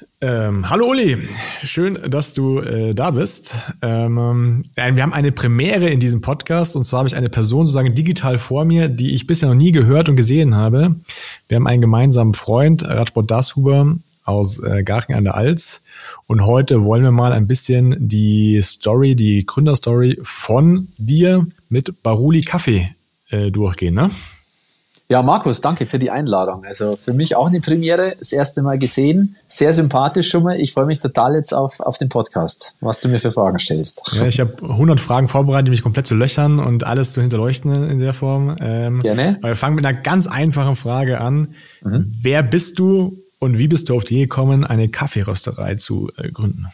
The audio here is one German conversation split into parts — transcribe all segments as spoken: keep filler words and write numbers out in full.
Ähm, hallo Uli, schön, dass du äh, da bist. Ähm, äh, wir haben eine Premiere in diesem Podcast und zwar habe ich eine Person sozusagen digital vor mir, die ich bisher noch nie gehört und gesehen habe. Wir haben einen gemeinsamen Freund, Radbot Dashuber aus äh, Garching an der Alz und heute wollen wir mal ein bisschen die Story, die Gründerstory von dir mit Baruli Kaffee äh, durchgehen, ne? Ja, Markus, danke für die Einladung. Also für mich auch eine Premiere, das erste Mal gesehen, sehr sympathisch schon mal. Ich freue mich total jetzt auf, auf den Podcast, was du mir für Fragen stellst. Ja, ich habe hundert Fragen vorbereitet, die mich komplett zu löchern und alles zu hinterleuchten in der Form. Ähm, Gerne. Aber wir fangen mit einer ganz einfachen Frage an. Mhm. Wer bist du und wie bist du auf die Idee gekommen, eine Kaffeerösterei zu äh, gründen?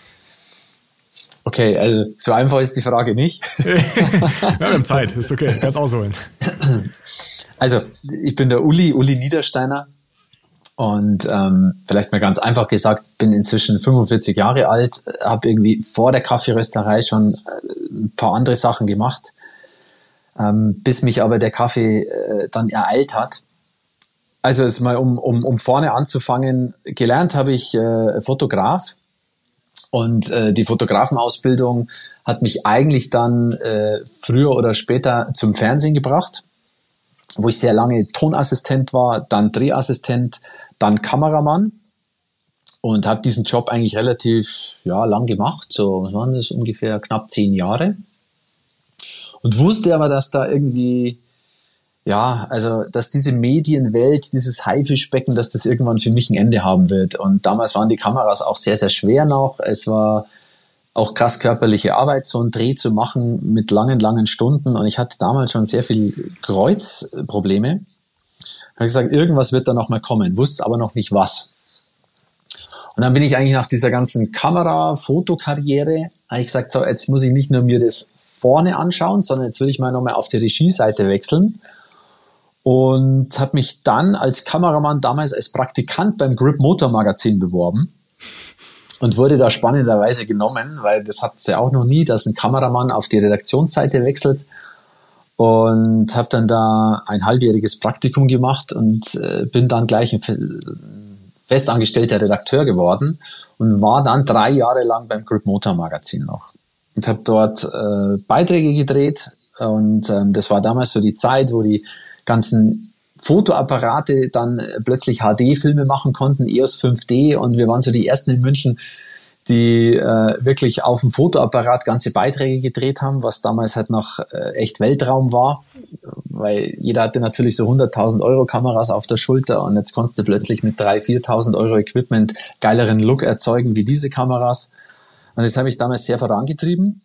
Okay, also so einfach ist die Frage nicht. Ja, wir haben Zeit, ist okay, kannst ausholen. Also, ich bin der Uli, Uli Niedersteiner und ähm, vielleicht mal ganz einfach gesagt, bin inzwischen fünfundvierzig Jahre alt, habe irgendwie vor der Kaffeerösterei schon ein paar andere Sachen gemacht, ähm, bis mich aber der Kaffee äh, dann ereilt hat. Also jetzt mal, um, um, um vorne anzufangen, gelernt habe ich äh, Fotograf und äh, die Fotografenausbildung hat mich eigentlich dann äh, früher oder später zum Fernsehen gebracht, wo ich sehr lange Tonassistent war, dann Drehassistent, dann Kameramann und habe diesen Job eigentlich relativ ja, lang gemacht, so was waren das, ungefähr knapp zehn Jahre und wusste aber, dass da irgendwie, ja, also dass diese Medienwelt, dieses Haifischbecken, dass das irgendwann für mich ein Ende haben wird und damals waren die Kameras auch sehr, sehr schwer noch, es war auch krass körperliche Arbeit, so einen Dreh zu machen mit langen, langen Stunden. Und ich hatte damals schon sehr viel Kreuzprobleme. Ich habe gesagt, irgendwas wird da noch mal kommen, wusste aber noch nicht was. Und dann bin ich eigentlich nach dieser ganzen Kamera-Fotokarriere, habe ich gesagt, so, jetzt muss ich nicht nur mir das vorne anschauen, sondern jetzt will ich mal nochmal auf die Regie-Seite wechseln. Und habe mich dann als Kameramann damals als Praktikant beim Grip Motor Magazin beworben. Und wurde da spannenderweise genommen, weil das hat es ja auch noch nie, dass ein Kameramann auf die Redaktionsseite wechselt. Und habe dann da ein halbjähriges Praktikum gemacht und äh, bin dann gleich ein festangestellter Redakteur geworden und war dann drei Jahre lang beim Grip Motor Magazin noch. Und habe dort äh, Beiträge gedreht und ähm, das war damals so die Zeit, wo die ganzen Fotoapparate dann plötzlich H D-Filme machen konnten, E O S fünf D und wir waren so die ersten in München, die äh, wirklich auf dem Fotoapparat ganze Beiträge gedreht haben, was damals halt noch äh, echt Weltraum war, weil jeder hatte natürlich so hunderttausend Euro Kameras auf der Schulter und jetzt konntest du plötzlich mit dreitausend, viertausend Euro Equipment geileren Look erzeugen wie diese Kameras und das habe ich damals sehr vorangetrieben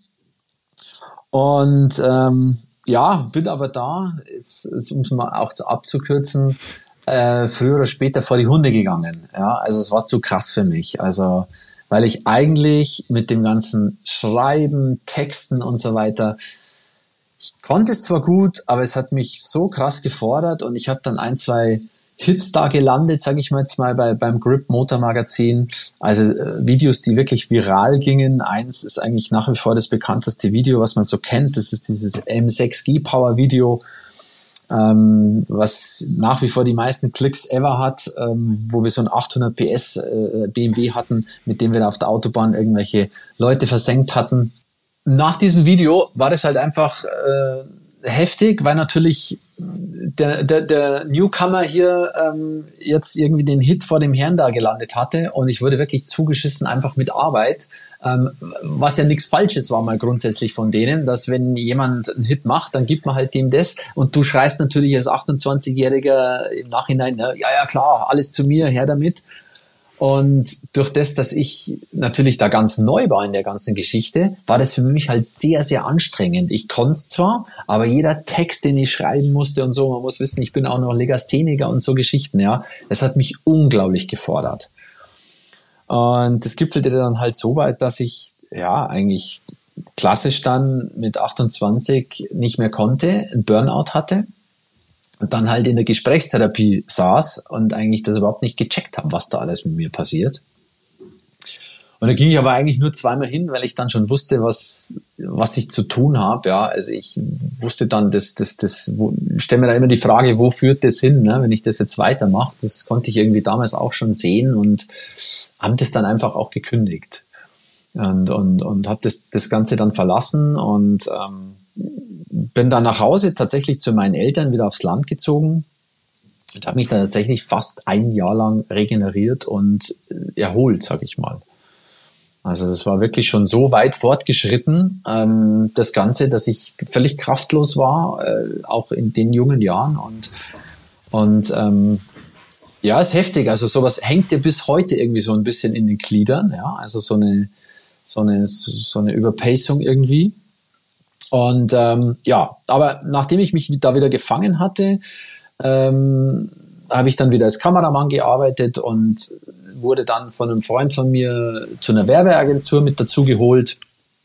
und ähm, ja, bin aber da, jetzt, um es mal auch zu abzukürzen, äh, früher oder später vor die Hunde gegangen. Ja, also es war zu krass für mich. Also, weil ich eigentlich mit dem ganzen Schreiben, Texten und so weiter, ich konnte es zwar gut, aber es hat mich so krass gefordert und ich habe dann ein, zwei Hits da gelandet, sage ich mal jetzt mal bei, beim Grip Motor Magazin. Also äh, Videos, die wirklich viral gingen. Eins ist eigentlich nach wie vor das bekannteste Video, was man so kennt. Das ist dieses M sechs G Power Video, ähm, was nach wie vor die meisten Klicks ever hat, ähm, wo wir so einen achthundert P S äh, B M W hatten, mit dem wir da auf der Autobahn irgendwelche Leute versenkt hatten. Nach diesem Video war das halt einfach äh, heftig, weil natürlich der, der, der Newcomer hier ähm, jetzt irgendwie den Hit vor dem Herrn da gelandet hatte und ich wurde wirklich zugeschissen einfach mit Arbeit, ähm, was ja nichts Falsches war mal grundsätzlich von denen, dass wenn jemand einen Hit macht, dann gibt man halt dem das und du schreist natürlich als achtundzwanzigjähriger im Nachhinein, ja, ja klar, alles zu mir, her damit. Und durch das, dass ich natürlich da ganz neu war in der ganzen Geschichte, war das für mich halt sehr, sehr anstrengend. Ich konnte es zwar, aber jeder Text, den ich schreiben musste und so, man muss wissen, ich bin auch noch Legastheniker und so Geschichten, ja, das hat mich unglaublich gefordert. Und das gipfelte dann halt so weit, dass ich, ja, eigentlich klassisch dann mit achtundzwanzig nicht mehr konnte, einen Burnout hatte. Und dann halt in der Gesprächstherapie saß und eigentlich das überhaupt nicht gecheckt habe, was da alles mit mir passiert. Und da ging ich aber eigentlich nur zweimal hin, weil ich dann schon wusste, was was ich zu tun habe. Ja, also ich wusste dann, das das das stelle mir da immer die Frage, wo führt das hin, ne, wenn ich das jetzt weitermache. Das konnte ich irgendwie damals auch schon sehen und habe das dann einfach auch gekündigt und, und, und habe das, das Ganze dann verlassen und ähm, bin dann nach Hause tatsächlich zu meinen Eltern wieder aufs Land gezogen und habe mich dann tatsächlich fast ein Jahr lang regeneriert und erholt, sag ich mal. Also das war wirklich schon so weit fortgeschritten, ähm, das Ganze, dass ich völlig kraftlos war, äh, auch in den jungen Jahren. Und, und ähm, ja, ist heftig. Also sowas hängt dir bis heute irgendwie so ein bisschen in den Gliedern. Ja, also so eine, so eine, so eine Überpacing irgendwie. Und ähm, ja, aber nachdem ich mich da wieder gefangen hatte, ähm, habe ich dann wieder als Kameramann gearbeitet und wurde dann von einem Freund von mir zu einer Werbeagentur mit dazu geholt,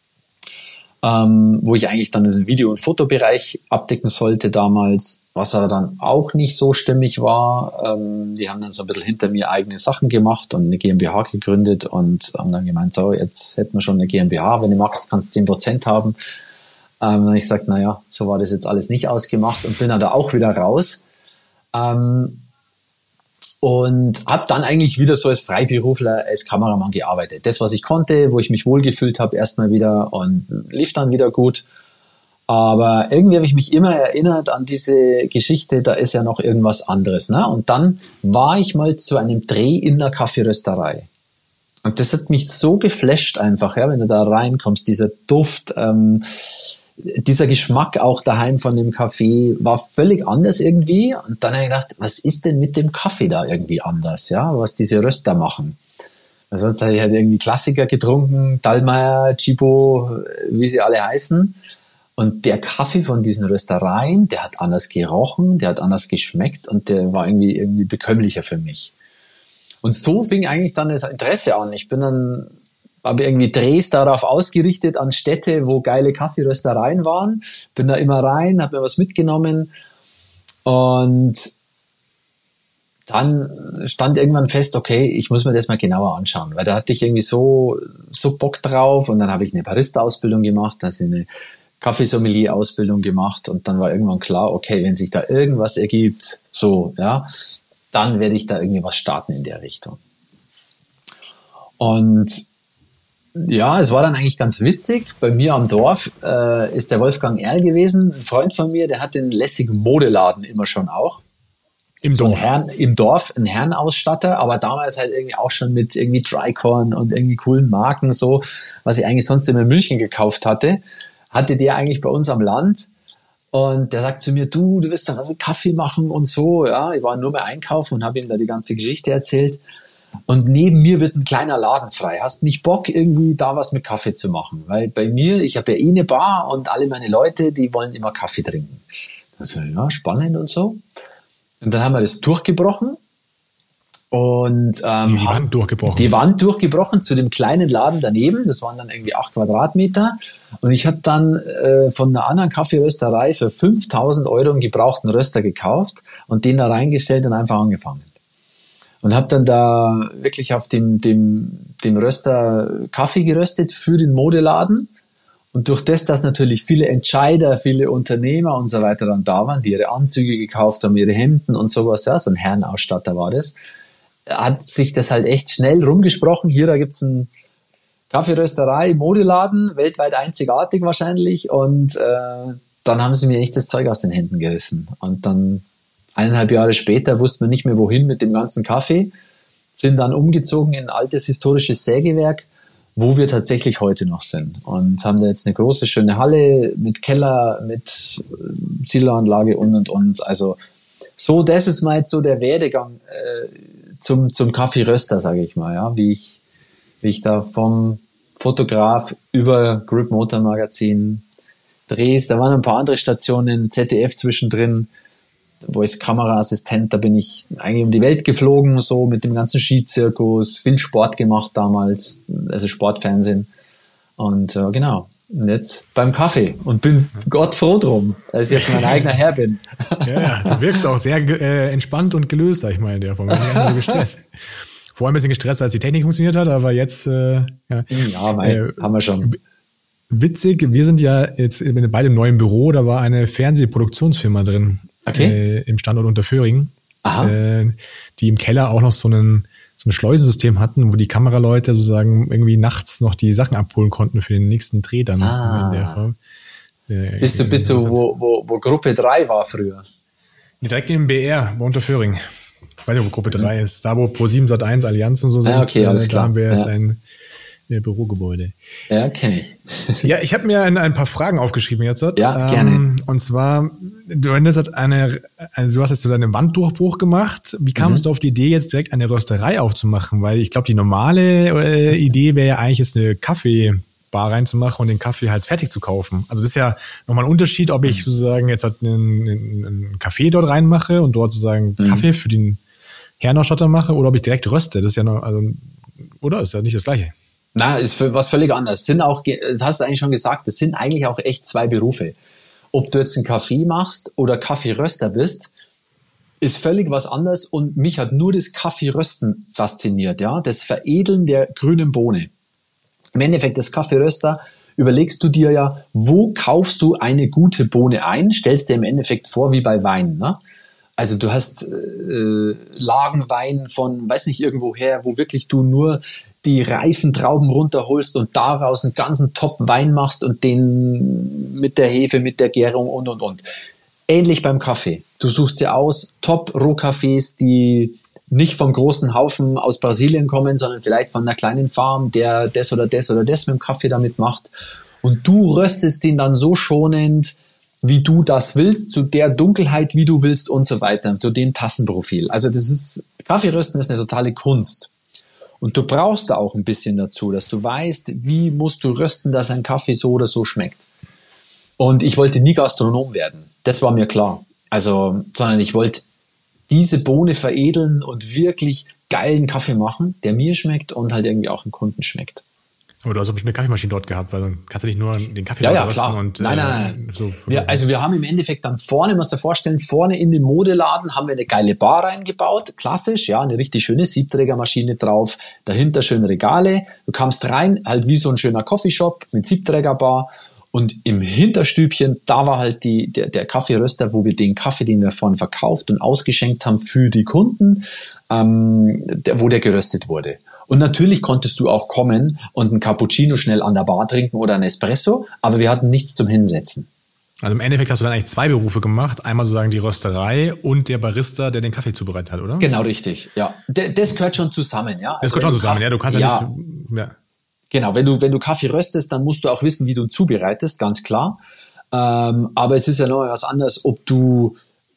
ähm, wo ich eigentlich dann den Video- und Fotobereich abdecken sollte damals, was aber dann auch nicht so stimmig war. Ähm, die haben dann so ein bisschen hinter mir eigene Sachen gemacht und eine GmbH gegründet und haben dann gemeint, so, jetzt hätten wir schon eine GmbH, wenn du magst, kannst du zehn Prozent haben. Ähm, dann habe ich gesagt, naja, so war das jetzt alles nicht ausgemacht und bin dann da auch wieder raus. Ähm, Und habe dann eigentlich wieder so als Freiberufler, als Kameramann gearbeitet. Das, was ich konnte, wo ich mich wohlgefühlt habe, erstmal wieder und lief dann wieder gut. Aber irgendwie habe ich mich immer erinnert an diese Geschichte, da ist ja noch irgendwas anderes. Ne? Und dann war ich mal zu einem Dreh in der Kaffeerösterei. Und das hat mich so geflasht einfach, ja, wenn du da reinkommst, dieser Duft, ähm, dieser Geschmack auch daheim von dem Kaffee war völlig anders irgendwie. Und dann habe ich gedacht, was ist denn mit dem Kaffee da irgendwie anders, ja, was diese Röster machen? Also sonst habe ich halt irgendwie Klassiker getrunken, Dallmayr, Chibo, wie sie alle heißen. Und der Kaffee von diesen Röstereien, der hat anders gerochen, der hat anders geschmeckt und der war irgendwie, irgendwie bekömmlicher für mich. Und so fing eigentlich dann das Interesse an. Ich bin dann habe irgendwie Drehs darauf ausgerichtet an Städte, wo geile Kaffeeröstereien waren. Bin da immer rein, habe mir was mitgenommen und dann stand irgendwann fest, okay, ich muss mir das mal genauer anschauen, weil da hatte ich irgendwie so so Bock drauf und dann habe ich eine Barista-Ausbildung gemacht, dann habe ich eine Kaffeesommelier-Ausbildung gemacht und dann war irgendwann klar, okay, wenn sich da irgendwas ergibt, so, ja, dann werde ich da irgendwie was starten in der Richtung. Und ja, es war dann eigentlich ganz witzig. Bei mir am Dorf äh, ist der Wolfgang Erl gewesen, ein Freund von mir, der hat den lässigen Modeladen immer schon auch. Im so Dorf? Ein Herren, Im Dorf, ein Herrenausstatter, aber damals halt irgendwie auch schon mit irgendwie Drycorn und irgendwie coolen Marken, so, was ich eigentlich sonst immer in München gekauft hatte, hatte der eigentlich bei uns am Land. Und der sagt zu mir, du, du wirst doch was mit Kaffee machen und so. Ja, ich war nur bei Einkaufen und habe ihm da die ganze Geschichte erzählt. Und neben mir wird ein kleiner Laden frei. Hast nicht Bock, irgendwie da was mit Kaffee zu machen? Weil bei mir, ich habe ja eh eine Bar und alle meine Leute, die wollen immer Kaffee trinken. Also ja, spannend und so. Und dann haben wir das durchgebrochen. Und ähm, die, die Wand durchgebrochen. Die Wand durchgebrochen zu dem kleinen Laden daneben. Das waren dann irgendwie acht Quadratmeter. Und ich habe dann äh, von einer anderen Kaffeerösterei für fünftausend Euro einen gebrauchten Röster gekauft und den da reingestellt und einfach angefangen. Und habe dann da wirklich auf dem, dem, dem Röster Kaffee geröstet für den Modeladen. Und durch das, dass natürlich viele Entscheider, viele Unternehmer und so weiter dann da waren, die ihre Anzüge gekauft haben, ihre Hemden und sowas, ja, so ein Herrenausstatter war das, hat sich das halt echt schnell rumgesprochen. Hier, da gibt's einen Kaffeerösterei, Modeladen, weltweit einzigartig wahrscheinlich. Und äh, dann haben sie mir echt das Zeug aus den Händen gerissen. Und dann eineinhalb Jahre später wussten wir nicht mehr, wohin mit dem ganzen Kaffee, sind dann umgezogen in ein altes historisches Sägewerk, wo wir tatsächlich heute noch sind. Und haben da jetzt eine große, schöne Halle mit Keller, mit Siloanlage und, und, und. Also so, das ist mal jetzt so der Werdegang äh, zum, zum Kaffeeröster, sage ich mal, ja, wie ich, wie ich da vom Fotograf über Grip Motor Magazin, Drehs, da waren ein paar andere Stationen, Z D F zwischendrin, wo ich Kameraassistent, da bin ich eigentlich um die Welt geflogen, so mit dem ganzen Skizirkus, viel Sport gemacht damals, also Sportfernsehen. Und äh, genau, und jetzt beim Kaffee und bin Gott froh drum, dass ich jetzt mein eigener Herr bin. Ja, du wirkst auch sehr äh, entspannt und gelöst, sag ich mal, in der Form. So gestresst. Vorher ein bisschen gestresst, als die Technik funktioniert hat, aber jetzt äh, ja, ja mein, äh, haben wir schon. Witzig, wir sind ja jetzt bei dem neuen Büro, da war eine Fernsehproduktionsfirma drin. Okay. Äh, im Standort Unterföhring, Aha. Äh, die im Keller auch noch so einen so ein Schleusensystem hatten, wo die Kameraleute sozusagen irgendwie nachts noch die Sachen abholen konnten für den nächsten Dreh dann Ah. in der Form. Äh, bist du, bist du wo, wo, wo Gruppe drei war früher? Direkt im B R, bei Unterföhring. Ich weiß nicht, wo Gruppe drei ist. Da, wo ProSieben Sat eins Allianz und so sind. Ah, okay, alles äh, klar. Da haben wir ja. jetzt ein äh, Bürogebäude. Ja, kenne ich. Ja, ich habe mir ein, ein paar Fragen aufgeschrieben jetzt. Ja, ähm, gerne. Und zwar, du, hast eine, also du hast jetzt so deinen Wanddurchbruch gemacht. Wie kamst Mhm. du auf die Idee, jetzt direkt eine Rösterei aufzumachen? Weil ich glaube, die normale äh, Idee wäre ja eigentlich jetzt eine Kaffeebar reinzumachen und den Kaffee halt fertig zu kaufen. Also das ist ja nochmal ein Unterschied, ob ich sozusagen jetzt halt einen, einen, einen Kaffee dort reinmache und dort sozusagen Mhm. Kaffee für den Herrenausstatter mache oder ob ich direkt röste. Das ist ja noch, also, oder? Ist ja nicht das Gleiche. Na, ist für was völlig anderes. Sind auch, das hast du eigentlich schon gesagt, das sind eigentlich auch echt zwei Berufe. Ob du jetzt einen Kaffee machst oder Kaffeeröster bist, ist völlig was anderes und mich hat nur das Kaffeerösten fasziniert, ja, das Veredeln der grünen Bohne. Im Endeffekt, das Kaffeeröster, überlegst du dir ja, wo kaufst du eine gute Bohne ein, stellst dir im Endeffekt vor wie bei Wein, ne? Also du hast äh, Lagenwein von, weiß nicht, irgendwoher, wo wirklich du nur die reifen Trauben runterholst und daraus einen ganzen Top-Wein machst und den mit der Hefe, mit der Gärung und, und, und. Ähnlich beim Kaffee. Du suchst dir aus Top-Rohkaffees, die nicht vom großen Haufen aus Brasilien kommen, sondern vielleicht von einer kleinen Farm, der das oder das oder das mit dem Kaffee damit macht. Und du röstest ihn dann so schonend, wie du das willst, zu der Dunkelheit, wie du willst und so weiter, zu dem Tassenprofil. Also das ist, Kaffeerösten ist eine totale Kunst. Und du brauchst da auch ein bisschen dazu, dass du weißt, wie musst du rösten, dass ein Kaffee so oder so schmeckt. Und ich wollte nie Gastronom werden. Das war mir klar. Also, sondern ich wollte diese Bohne veredeln und wirklich geilen Kaffee machen, der mir schmeckt und halt irgendwie auch dem Kunden schmeckt. Aber du hast bestimmt eine Kaffeemaschine dort gehabt, weil dann kannst du nicht nur den Kaffee ja, ja, rösten klar. und nein, äh, nein, nein. So. Wir, also wir haben im Endeffekt dann vorne, musst du dir vorstellen, vorne in dem Modeladen haben wir eine geile Bar reingebaut, klassisch, ja, eine richtig schöne Siebträgermaschine drauf, dahinter schöne Regale, du kamst rein, halt wie so ein schöner Coffeeshop mit Siebträgerbar und im Hinterstübchen, da war halt die, der, der Kaffeeröster, wo wir den Kaffee, den wir vorne verkauft und ausgeschenkt haben für die Kunden, ähm, der, wo der geröstet wurde. Und natürlich konntest du auch kommen und einen Cappuccino schnell an der Bar trinken oder einen Espresso, aber wir hatten nichts zum Hinsetzen. Also im Endeffekt hast du dann eigentlich zwei Berufe gemacht. Einmal sozusagen die Rösterei und der Barista, der den Kaffee zubereitet hat, oder? Genau, richtig, ja. D- das gehört schon zusammen, ja. Das Also gehört schon wenn du zusammen, Kaffee- ja. Du kannst ja, ja nicht... Ja. Genau, wenn du, wenn du Kaffee röstest, dann musst du auch wissen, wie du ihn zubereitest, ganz klar. Ähm, aber es ist ja noch was anderes, ob du,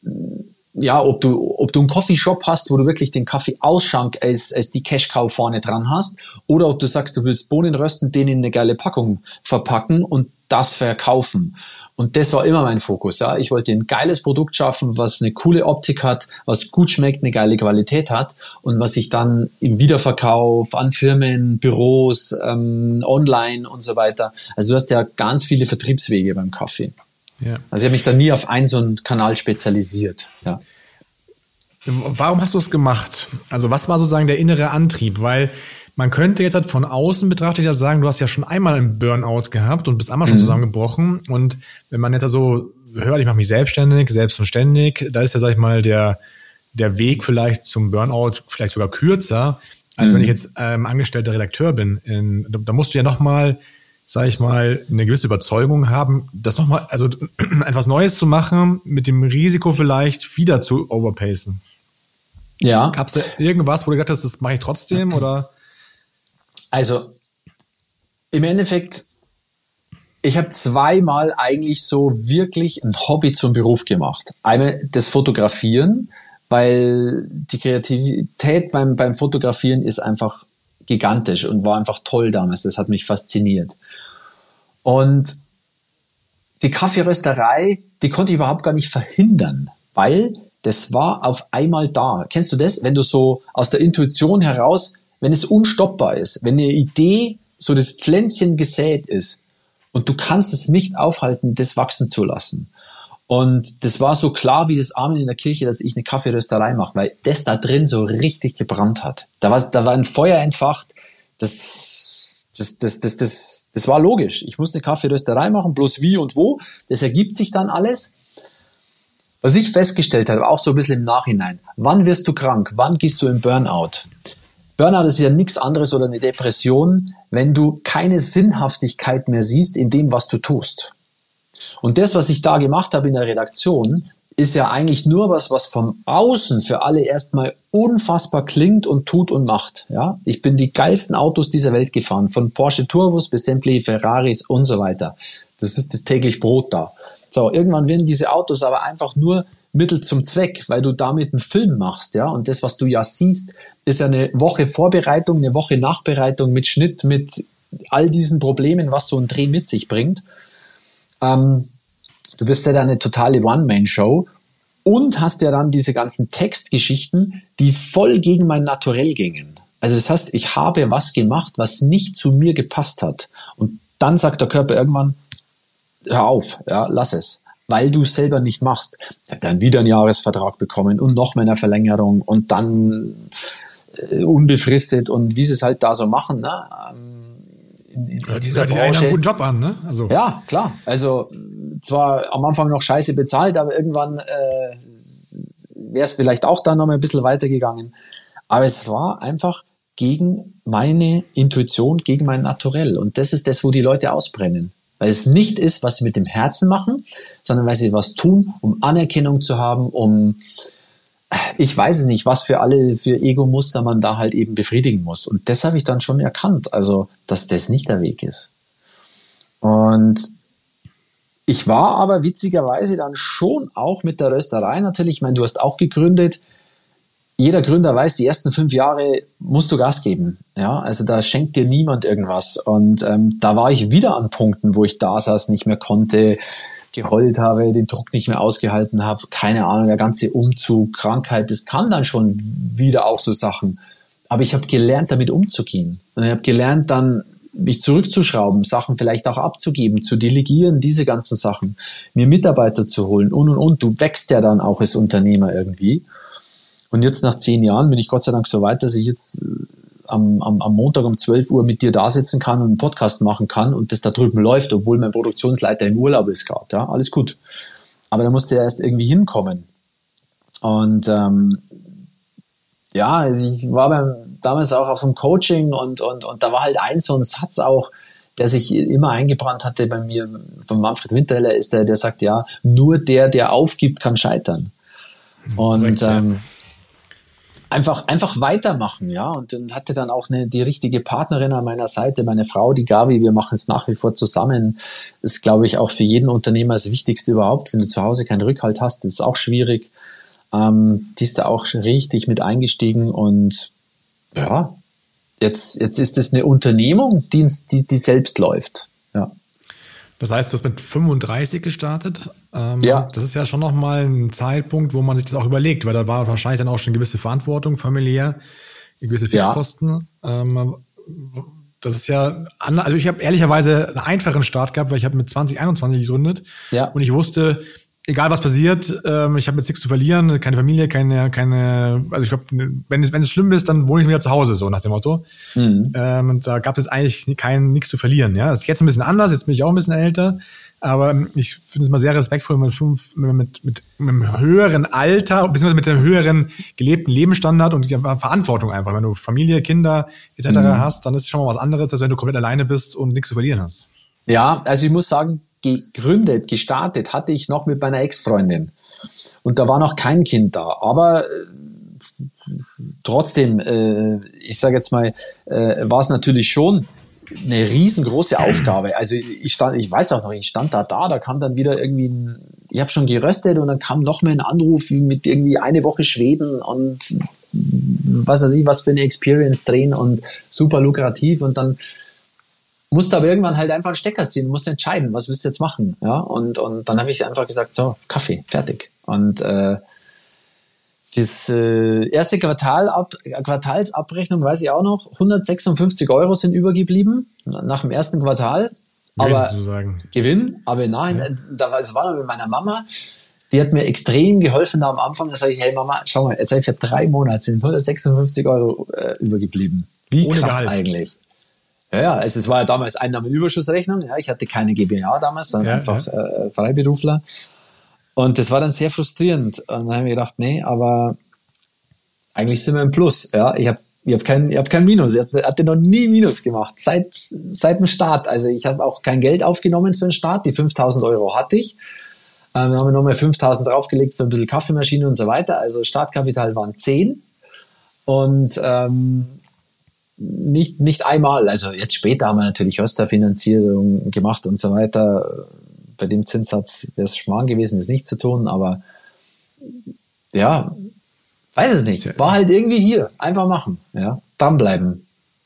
ja, ob du, ob du einen Coffeeshop hast, wo du wirklich den Kaffee Ausschank als, als die Cash-Cow vorne dran hast, oder ob du sagst, du willst Bohnen rösten, den in eine geile Packung verpacken und das verkaufen. Und das war immer mein Fokus, ja. Ich wollte ein geiles Produkt schaffen, was eine coole Optik hat, was gut schmeckt, eine geile Qualität hat und was ich dann im Wiederverkauf an Firmen, Büros, ähm, online und so weiter. Also du hast ja ganz viele Vertriebswege beim Kaffee. Ja. Also ich habe mich da nie auf einen so einen Kanal spezialisiert, ja. Warum hast du es gemacht? Also was war sozusagen der innere Antrieb? Weil man könnte jetzt halt von außen betrachtet ja sagen, du hast ja schon einmal einen Burnout gehabt und bist einmal schon Mhm. zusammengebrochen. Und wenn man jetzt so hört, ich mache mich selbstständig, selbst und ständig, da ist ja, sag ich mal, der, der Weg vielleicht zum Burnout vielleicht sogar kürzer, als Mhm. wenn ich jetzt ähm, angestellter Redakteur bin. In, da, da musst du ja nochmal, sag ich mal, eine gewisse Überzeugung haben, das nochmal, also etwas Neues zu machen, mit dem Risiko vielleicht wieder zu overpacen. Ja. Gab es da irgendwas, wo du gesagt hast, das mache ich trotzdem, oder? Also im Endeffekt, ich habe zweimal eigentlich so wirklich ein Hobby zum Beruf gemacht. Einmal das Fotografieren, weil die Kreativität beim, beim Fotografieren ist einfach gigantisch und war einfach toll damals. Das hat mich fasziniert. Und die Kaffeerösterei, die konnte ich überhaupt gar nicht verhindern, weil das war auf einmal da. Kennst du das? Wenn du so aus der Intuition heraus, wenn es unstoppbar ist, wenn eine Idee, so das Pflänzchen gesät ist und du kannst es nicht aufhalten, das wachsen zu lassen. Und das war so klar wie das Amen in der Kirche, dass ich eine Kaffeerösterei mache, weil das da drin so richtig gebrannt hat. Da war, da war ein Feuer entfacht, das, das, das, das, das, das war logisch. Ich muss eine Kaffeerösterei machen, bloß wie und wo, das ergibt sich dann alles. Was ich festgestellt habe, auch so ein bisschen im Nachhinein, wann wirst du krank, wann gehst du im Burnout? Burnout ist ja nichts anderes oder eine Depression, wenn du keine Sinnhaftigkeit mehr siehst in dem, was du tust. Und das, was ich da gemacht habe in der Redaktion, ist ja eigentlich nur was, was von außen für alle erstmal unfassbar klingt und tut und macht. Ja, ich bin die geilsten Autos dieser Welt gefahren, von Porsche Turbos bis sämtliche Ferraris und so weiter. Das ist das täglich Brot da. So, irgendwann werden diese Autos aber einfach nur Mittel zum Zweck, weil du damit einen Film machst, ja. Und das, was du ja siehst, ist ja eine Woche Vorbereitung, eine Woche Nachbereitung mit Schnitt, mit all diesen Problemen, was so ein Dreh mit sich bringt. Ähm, Du bist ja dann eine totale One-Man-Show und hast ja dann diese ganzen Textgeschichten, die voll gegen mein Naturell gingen. Also das heißt, ich habe was gemacht, was nicht zu mir gepasst hat. Und dann sagt der Körper irgendwann, hör auf, ja, lass es, weil du es selber nicht machst. Ich habe dann wieder einen Jahresvertrag bekommen und noch mal eine Verlängerung und dann äh, unbefristet und wie sie es halt da so machen, ne? In, in, in dieser Branche. Hört sich einen guten Job an, ne? Also. Ja, klar. Also zwar am Anfang noch scheiße bezahlt, aber irgendwann äh, wäre es vielleicht auch dann noch mal ein bisschen weitergegangen. Aber es war einfach gegen meine Intuition, gegen mein Naturell. Und das ist das, wo die Leute ausbrennen. Weil es nicht ist, was sie mit dem Herzen machen, sondern weil sie was tun, um Anerkennung zu haben, um, ich weiß es nicht, was für alle, für Ego-Muster man da halt eben befriedigen muss. Und das habe ich dann schon erkannt, also, dass das nicht der Weg ist. Und ich war aber witzigerweise dann schon auch mit der Rösterei natürlich, ich meine, du hast auch gegründet. Jeder Gründer weiß, die ersten fünf Jahre musst du Gas geben. Ja, also da schenkt dir niemand irgendwas. Und ähm, da war ich wieder an Punkten, wo ich da saß, nicht mehr konnte, geheult habe, den Druck nicht mehr ausgehalten habe. Keine Ahnung, der ganze Umzug, Krankheit, das kam dann schon wieder auch so Sachen. Aber ich habe gelernt, damit umzugehen. Und ich habe gelernt, dann mich zurückzuschrauben, Sachen vielleicht auch abzugeben, zu delegieren, diese ganzen Sachen, mir Mitarbeiter zu holen und, und, und. Du wächst ja dann auch als Unternehmer irgendwie. Und jetzt nach zehn Jahren bin ich Gott sei Dank so weit, dass ich jetzt am, am, am Montag um zwölf Uhr mit dir da sitzen kann und einen Podcast machen kann und das da drüben läuft, obwohl mein Produktionsleiter im Urlaub ist gerade. Ja, alles gut. Aber da musste er erst irgendwie hinkommen. Und ähm, ja, also ich war beim, damals auch auf dem Coaching und, und, und da war halt ein so ein Satz auch, der sich immer eingebrannt hatte bei mir, von Manfred Winterheller ist der, der sagt, ja, nur der, der aufgibt, kann scheitern. Und ähm, einfach, einfach weitermachen, ja. Und dann hatte dann auch eine, die richtige Partnerin an meiner Seite, meine Frau, die Gabi, wir machen es nach wie vor zusammen. Das ist, glaube ich, auch für jeden Unternehmer das Wichtigste überhaupt. Wenn du zu Hause keinen Rückhalt hast, ist es auch schwierig. Ähm, die ist da auch richtig mit eingestiegen und ja, jetzt, jetzt ist es eine Unternehmung, die, die, die selbst läuft. Ja. Das heißt, du hast mit fünfunddreißig gestartet. Ähm, ja. Das ist ja schon nochmal ein Zeitpunkt, wo man sich das auch überlegt, weil da war wahrscheinlich dann auch schon gewisse Verantwortung familiär, gewisse Fixkosten. Ja. Ähm, das ist ja, also ich habe ehrlicherweise einen einfachen Start gehabt, weil ich habe mit zwanzig einundzwanzig gegründet. Ja. Und ich wusste, egal was passiert, ähm, ich habe jetzt nichts zu verlieren, keine Familie, keine, keine, also ich glaube, wenn es, wenn es schlimm ist, dann wohne ich wieder zu Hause, so nach dem Motto. Mhm. Ähm, und da gab es eigentlich kein nichts zu verlieren. Ja, das ist jetzt ein bisschen anders, jetzt bin ich auch ein bisschen älter, aber ich finde es mal sehr respektvoll, wenn man mit, mit, mit, mit einem höheren Alter, beziehungsweise mit einem höheren gelebten Lebensstandard und Verantwortung einfach. Wenn du Familie, Kinder et cetera mhm. hast, dann ist es schon mal was anderes, als wenn du komplett alleine bist und nichts zu verlieren hast. Ja, also ich muss sagen, gegründet, gestartet hatte ich noch mit meiner Ex-Freundin. Und da war noch kein Kind da. Aber äh, trotzdem, äh, ich sage jetzt mal, äh, war es natürlich schon eine riesengroße Aufgabe. Also ich stand, ich weiß auch noch, ich stand da da, da kam dann wieder irgendwie ein, ich habe schon geröstet und dann kam noch mehr ein Anruf mit irgendwie eine Woche Schweden und was weiß ich, was für eine Experience drehen und super lukrativ und dann musste aber irgendwann halt einfach einen Stecker ziehen, musste entscheiden, was willst du jetzt machen, ja, und und dann habe ich einfach gesagt, so, Kaffee, fertig. Und äh, das äh, erste Quartal ab, Quartalsabrechnung weiß ich auch noch, hundertsechsundfünfzig Euro sind übergeblieben nach dem ersten Quartal, aber Gewinn, sozusagen. Gewinn, aber nein, ja. da war, es war noch mit meiner Mama, die hat mir extrem geholfen da am Anfang, da sage ich, hey Mama, schau mal, jetzt seit für drei Monate sind hundertsechsundfünfzig Euro äh, übergeblieben. Wie Ohne krass Gehalt. Eigentlich. Ja, ja, also es war ja damals Einnahmenüberschussrechnung. Ja, ich hatte keine GmbH damals, sondern ja, einfach ja. Äh, Freiberufler. Und das war dann sehr frustrierend. Und dann habe ich mir gedacht, nee, aber eigentlich sind wir im Plus. Ja, ich habe Ich habe kein, ich hab kein Minus. Ich hatte noch nie Minus gemacht. Seit, seit dem Start. Also ich habe auch kein Geld aufgenommen für den Start. Die fünftausend Euro hatte ich. Ähm, dann haben wir nochmal fünftausend draufgelegt für ein bisschen Kaffeemaschine und so weiter. Also Startkapital waren zehn. Und ähm, nicht, nicht einmal. Also jetzt später haben wir natürlich Rösterfinanzierung gemacht und so weiter. Bei dem Zinssatz wäre es schmarrn gewesen, das nicht zu tun. Aber ja, weiß es nicht. War halt irgendwie hier. Einfach machen. Ja, dranbleiben.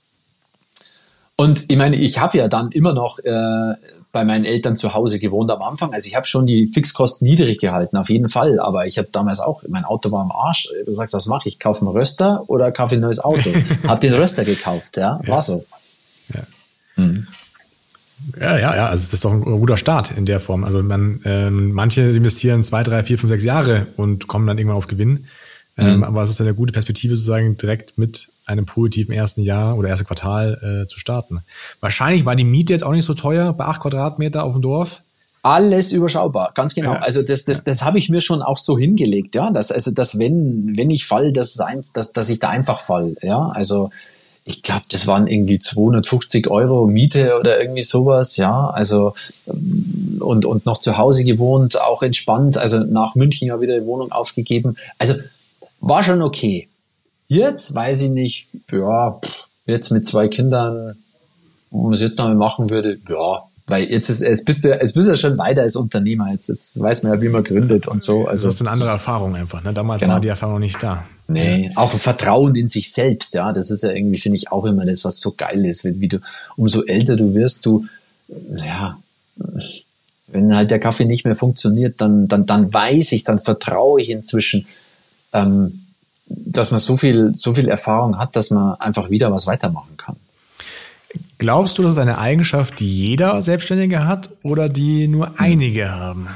Und ich meine, ich habe ja dann immer noch äh, bei meinen Eltern zu Hause gewohnt am Anfang. Also ich habe schon die Fixkosten niedrig gehalten, auf jeden Fall. Aber ich habe damals auch, mein Auto war am Arsch. Ich habe gesagt, was mache ich? Kaufe einen Röster oder kaufe ein neues Auto? Hab den Röster gekauft, ja. War so. Ja. Mhm. Ja, ja, ja, also es ist doch ein guter Start in der Form. Also man, ähm, manche investieren zwei, drei, vier, fünf, sechs Jahre und kommen dann irgendwann auf Gewinn. Ähm, mhm. Aber es ist eine gute Perspektive, sozusagen direkt mit einem positiven ersten Jahr oder erste Quartal äh, zu starten. Wahrscheinlich war die Miete jetzt auch nicht so teuer bei acht Quadratmeter auf dem Dorf. Alles überschaubar, ganz genau. Ja. Also das, das, das habe ich mir schon auch so hingelegt, ja. Dass, also dass wenn, wenn ich fall, dass, dass, dass ich da einfach fall, ja. Also ich glaube, das waren irgendwie zweihundertfünfzig Euro Miete oder irgendwie sowas, ja. Also und und noch zu Hause gewohnt, auch entspannt. Also nach München ja wieder die Wohnung aufgegeben. Also war schon okay. Jetzt weiß ich nicht, ja, jetzt mit zwei Kindern, wo man es jetzt noch mal machen würde, ja, weil jetzt ist, jetzt bist du, jetzt bist du ja schon weiter als Unternehmer. Jetzt, jetzt weiß man ja, wie man gründet und so. Also das ist eine andere Erfahrung einfach, ne? Damals genau. war die Erfahrung noch nicht da. Nee, auch ein Vertrauen in sich selbst, ja. Das ist ja irgendwie, finde ich, auch immer das, was so geil ist. Wie, wie du, umso älter du wirst, du, ja, wenn halt der Kaffee nicht mehr funktioniert, dann, dann, dann weiß ich, dann vertraue ich inzwischen, ähm, dass man so viel, so viel Erfahrung hat, dass man einfach wieder was weitermachen kann. Glaubst du, das ist eine Eigenschaft, die jeder Selbstständige hat oder die nur einige haben?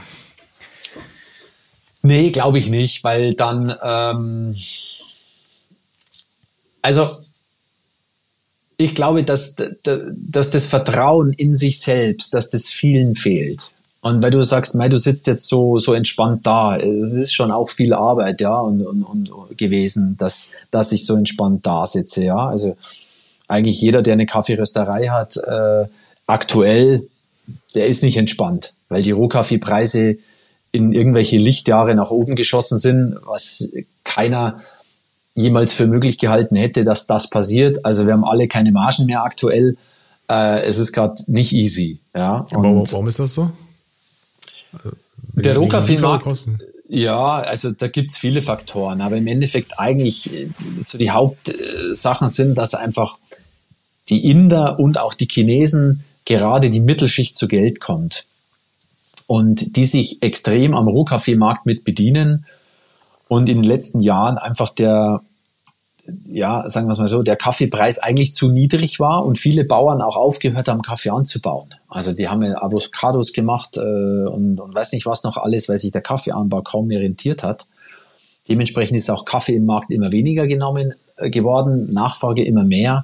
Nee, glaube ich nicht, weil dann, ähm, also ich glaube, dass, dass das Vertrauen in sich selbst, dass das vielen fehlt. Und weil du sagst, mei, du sitzt jetzt so, so entspannt da, es ist schon auch viel Arbeit, ja, und, und, und gewesen, dass, dass ich so entspannt da sitze, ja. Also eigentlich jeder, der eine Kaffeerösterei hat, äh, aktuell, der ist nicht entspannt, weil die Rohkaffeepreise in irgendwelche Lichtjahre nach oben geschossen sind, was keiner jemals für möglich gehalten hätte, dass das passiert. Also wir haben alle keine Margen mehr aktuell. Äh, es ist gerade nicht easy, ja. Und aber warum ist das so? Also, der Rohkaffeemarkt, ja, also da gibt's viele Faktoren, aber im Endeffekt eigentlich so die Hauptsachen sind, dass einfach die Inder und auch die Chinesen gerade die Mittelschicht zu Geld kommt und die sich extrem am Rohkaffeemarkt mit bedienen und in den letzten Jahren einfach der, ja, sagen wir es mal so, der Kaffeepreis eigentlich zu niedrig war und viele Bauern auch aufgehört haben, Kaffee anzubauen. Also die haben ja Avocados gemacht äh, und, und weiß nicht was noch alles, weil sich der Kaffeeanbau kaum mehr rentiert hat. Dementsprechend ist auch Kaffee im Markt immer weniger genommen äh, geworden, Nachfrage immer mehr.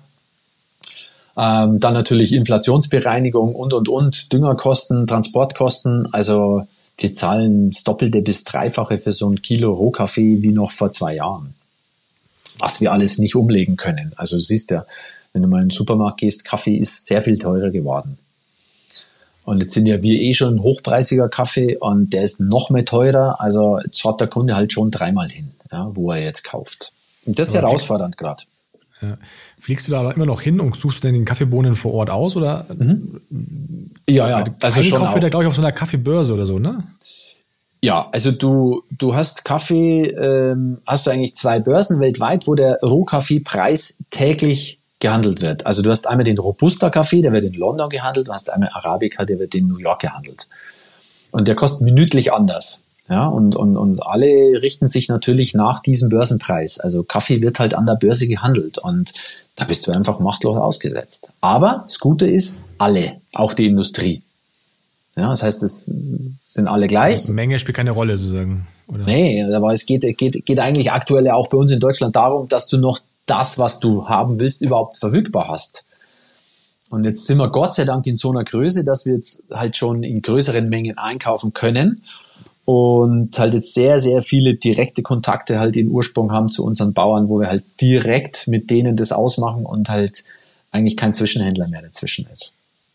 Ähm, dann natürlich Inflationsbereinigung und, und, und, Düngerkosten, Transportkosten. Also wir zahlen das Doppelte bis Dreifache für so ein Kilo Rohkaffee wie noch vor zwei Jahren. Was wir alles nicht umlegen können. Also du siehst ja, wenn du mal in den Supermarkt gehst, Kaffee ist sehr viel teurer geworden. Und jetzt sind ja wir eh schon ein hochpreisiger Kaffee und der ist noch mehr teurer. Also jetzt schaut der Kunde halt schon dreimal hin, ja, wo er jetzt kauft. Und das ist aber herausfordernd gerade. Ja. Fliegst du da aber immer noch hin und suchst denn den Kaffeebohnen vor Ort aus? Oder? Mhm. Ja, ja. Also schon wird der, glaube ich, auf so einer Kaffeebörse oder so, ne? Ja, also du, du hast Kaffee, ähm, hast du eigentlich zwei Börsen weltweit, wo der Rohkaffeepreis täglich gehandelt wird. Also du hast einmal den Robusta-Kaffee, der wird in London gehandelt, du hast einmal Arabica, der wird in New York gehandelt. Und der kostet minütlich anders. Ja, und, und, und alle richten sich natürlich nach diesem Börsenpreis. Also Kaffee wird halt an der Börse gehandelt und da bist du einfach machtlos ausgesetzt. Aber das Gute ist, alle, auch die Industrie. Ja, das heißt, es sind alle gleich. Also Menge spielt keine Rolle, sozusagen. Oder? Nee, aber es geht, geht, geht eigentlich aktuell ja auch bei uns in Deutschland darum, dass du noch das, was du haben willst, überhaupt verfügbar hast. Und jetzt sind wir Gott sei Dank in so einer Größe, dass wir jetzt halt schon in größeren Mengen einkaufen können. und halt jetzt sehr, sehr viele direkte Kontakte halt in Ursprung haben zu unseren Bauern, wo wir halt direkt mit denen das ausmachen und halt eigentlich kein Zwischenhändler mehr dazwischen ist.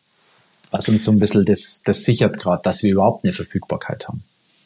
Was uns so ein bisschen das, das sichert gerade, dass wir überhaupt eine Verfügbarkeit haben.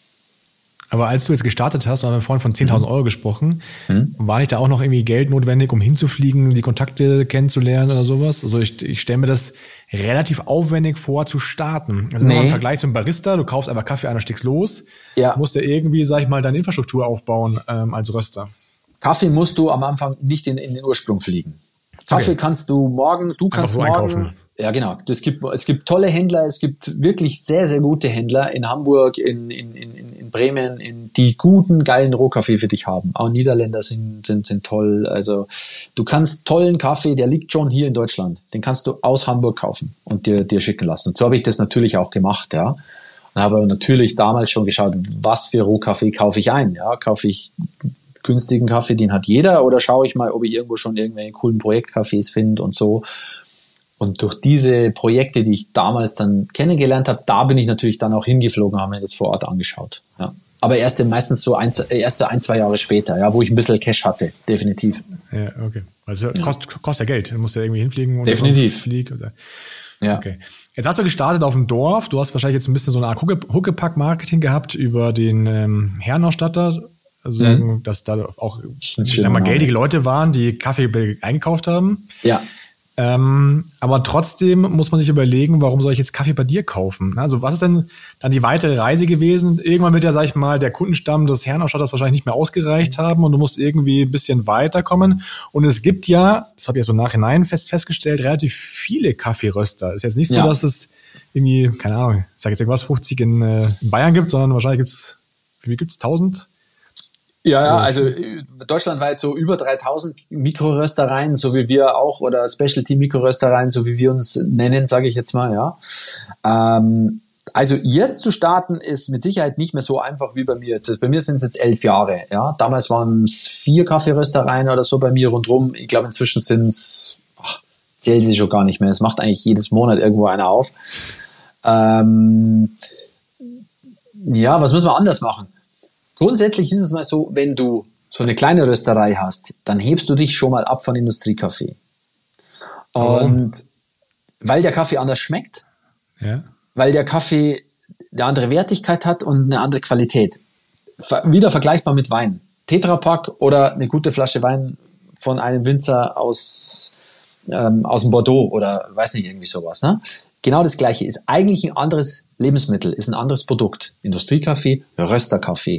Aber als du jetzt gestartet hast, wir haben vorhin von zehntausend Euro gesprochen, mhm. war nicht da auch noch irgendwie Geld notwendig, um hinzufliegen, die Kontakte kennenzulernen oder sowas? Also ich, ich stelle mir das relativ aufwendig vor, zu starten. Also nee. Im Vergleich zum Barista, du kaufst einfach Kaffee ein und stickst los, ja. musst ja irgendwie, sag ich mal, deine Infrastruktur aufbauen ähm, als Röster. Kaffee musst du am Anfang nicht in, in den Ursprung fliegen. Kaffee okay. kannst du morgen, du kannst so morgen... Einkaufen. Ja, genau. Es gibt, es gibt tolle Händler, es gibt wirklich sehr, sehr gute Händler in Hamburg, in, in, in, in Bremen, in, die guten, geilen Rohkaffee für dich haben. Auch Niederländer sind, sind, sind toll. Also, du kannst tollen Kaffee, der liegt schon hier in Deutschland. Den kannst du aus Hamburg kaufen und dir, dir schicken lassen. Und so habe ich das natürlich auch gemacht, ja. Und habe natürlich damals schon geschaut, was für Rohkaffee kaufe ich ein, ja. Kaufe ich günstigen Kaffee, den hat jeder, oder schaue ich mal, ob ich irgendwo schon irgendwelche coolen Projektcafés finde und so. Und durch diese Projekte, die ich damals dann kennengelernt habe, da bin ich natürlich dann auch hingeflogen, haben mir das vor Ort angeschaut. Ja. Aber erst meistens so ein, erst ein, zwei Jahre später, ja, wo ich ein bisschen Cash hatte, definitiv. Ja, okay. Also ja. Kostet, kostet ja Geld. Du musst ja irgendwie hinfliegen. Und definitiv. Flieg oder. Ja. Okay. Jetzt hast du gestartet auf dem Dorf. Du hast wahrscheinlich jetzt ein bisschen so eine Art Huckepack-Marketing gehabt über den ähm, Herrenausstatter. Also, mhm. dass da auch ich sag mal, geldige Leute waren, die Kaffee eingekauft haben. Ja. Ähm, aber trotzdem muss man sich überlegen, warum soll ich jetzt Kaffee bei dir kaufen? Also was ist denn dann die weitere Reise gewesen? Irgendwann wird ja, sag ich mal, der Kundenstamm des Herrenausstatters wahrscheinlich nicht mehr ausgereicht haben und du musst irgendwie ein bisschen weiterkommen. Und es gibt ja, das habe ich ja so nachhinein fest, festgestellt, relativ viele Kaffeeröster. Ist jetzt nicht so, ja. dass es irgendwie, keine Ahnung, ich sage jetzt irgendwas, fünfzig in, äh, in Bayern gibt, sondern wahrscheinlich gibt's, wie gibt's, tausend? Ja, ja, also deutschlandweit so über dreitausend Mikroröstereien, so wie wir auch, oder Specialty-Mikroröstereien, so wie wir uns nennen, sage ich jetzt mal, ja. Ähm, also jetzt zu starten ist mit Sicherheit nicht mehr so einfach wie bei mir jetzt. Bei mir sind es jetzt elf Jahre, ja. Damals waren es vier Kaffeeröstereien oder so bei mir rundherum. Ich glaube, inzwischen sind es, zählen sie schon gar nicht mehr. Es macht eigentlich jedes Monat irgendwo einer auf. Ähm, ja, was müssen wir anders machen? Grundsätzlich ist es mal so, wenn du so eine kleine Rösterei hast, dann hebst du dich schon mal ab von Industriekaffee. Und oh. weil der Kaffee anders schmeckt, ja. weil der Kaffee eine andere Wertigkeit hat und eine andere Qualität. Wieder vergleichbar mit Wein. Tetrapack oder eine gute Flasche Wein von einem Winzer aus, ähm, aus dem Bordeaux oder weiß nicht, irgendwie sowas, ne? Genau das Gleiche, ist eigentlich ein anderes Lebensmittel, ist ein anderes Produkt. Industriekaffee, Rösterkaffee.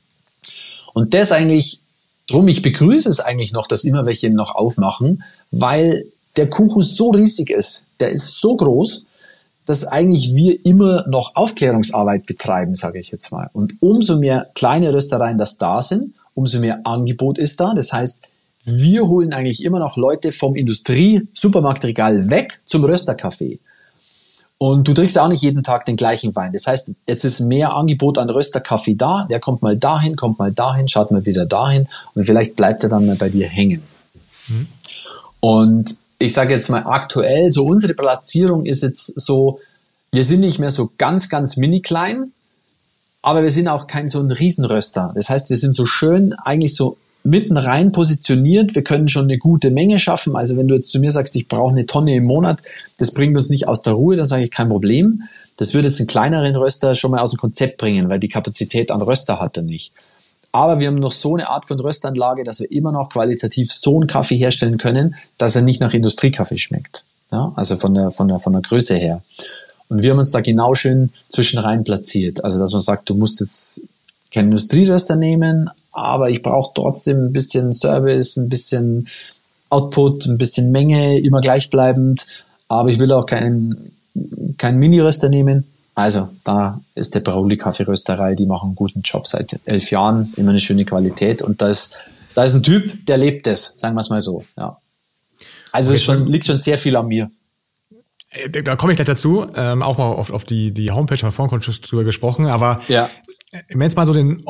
Und das eigentlich, drum ich begrüße es eigentlich noch, dass immer welche noch aufmachen, weil der Kuchen so riesig ist, der ist so groß, dass eigentlich wir immer noch Aufklärungsarbeit betreiben, sage ich jetzt mal. Und umso mehr kleine Röstereien das da sind, umso mehr Angebot ist da. Das heißt, wir holen eigentlich immer noch Leute vom Industrie-Supermarktregal weg zum Rösterkaffee. Und du trinkst auch nicht jeden Tag den gleichen Wein. Das heißt, jetzt ist mehr Angebot an Rösterkaffee da. Der kommt mal dahin, kommt mal dahin, schaut mal wieder dahin. Und vielleicht bleibt er dann mal bei dir hängen. Mhm. Und ich sage jetzt mal aktuell, so unsere Platzierung ist jetzt so, wir sind nicht mehr so ganz, ganz mini klein, aber wir sind auch kein so ein Riesenröster. Das heißt, wir sind so schön eigentlich so mitten rein positioniert. Wir können schon eine gute Menge schaffen. Also wenn du jetzt zu mir sagst, ich brauche eine Tonne im Monat, das bringt uns nicht aus der Ruhe, dann sage ich, kein Problem. Das würde jetzt einen kleineren Röster schon mal aus dem Konzept bringen, weil die Kapazität an Röster hat er nicht. Aber wir haben noch so eine Art von Röstanlage, dass wir immer noch qualitativ so einen Kaffee herstellen können, dass er nicht nach Industriekaffee schmeckt. Ja, also von der, von der, von der Größe her. Und wir haben uns da genau schön zwischen rein platziert. Also dass man sagt, du musst jetzt keinen Industrieröster nehmen, aber ich brauche trotzdem ein bisschen Service, ein bisschen Output, ein bisschen Menge, immer gleichbleibend. Aber ich will auch keinen kein Mini-Röster nehmen. Also da ist der Brauli Kaffeerösterei, die machen einen guten Job seit elf Jahren, immer eine schöne Qualität. Und da ist, da ist ein Typ, der lebt es, sagen wir es mal so. Ja. Also es schon, liegt schon sehr viel an mir. Da komme ich gleich dazu, ähm, auch mal auf, auf die, die Homepage, haben wir vorhin schon drüber gesprochen, aber ja. Wenn wir jetzt mal so den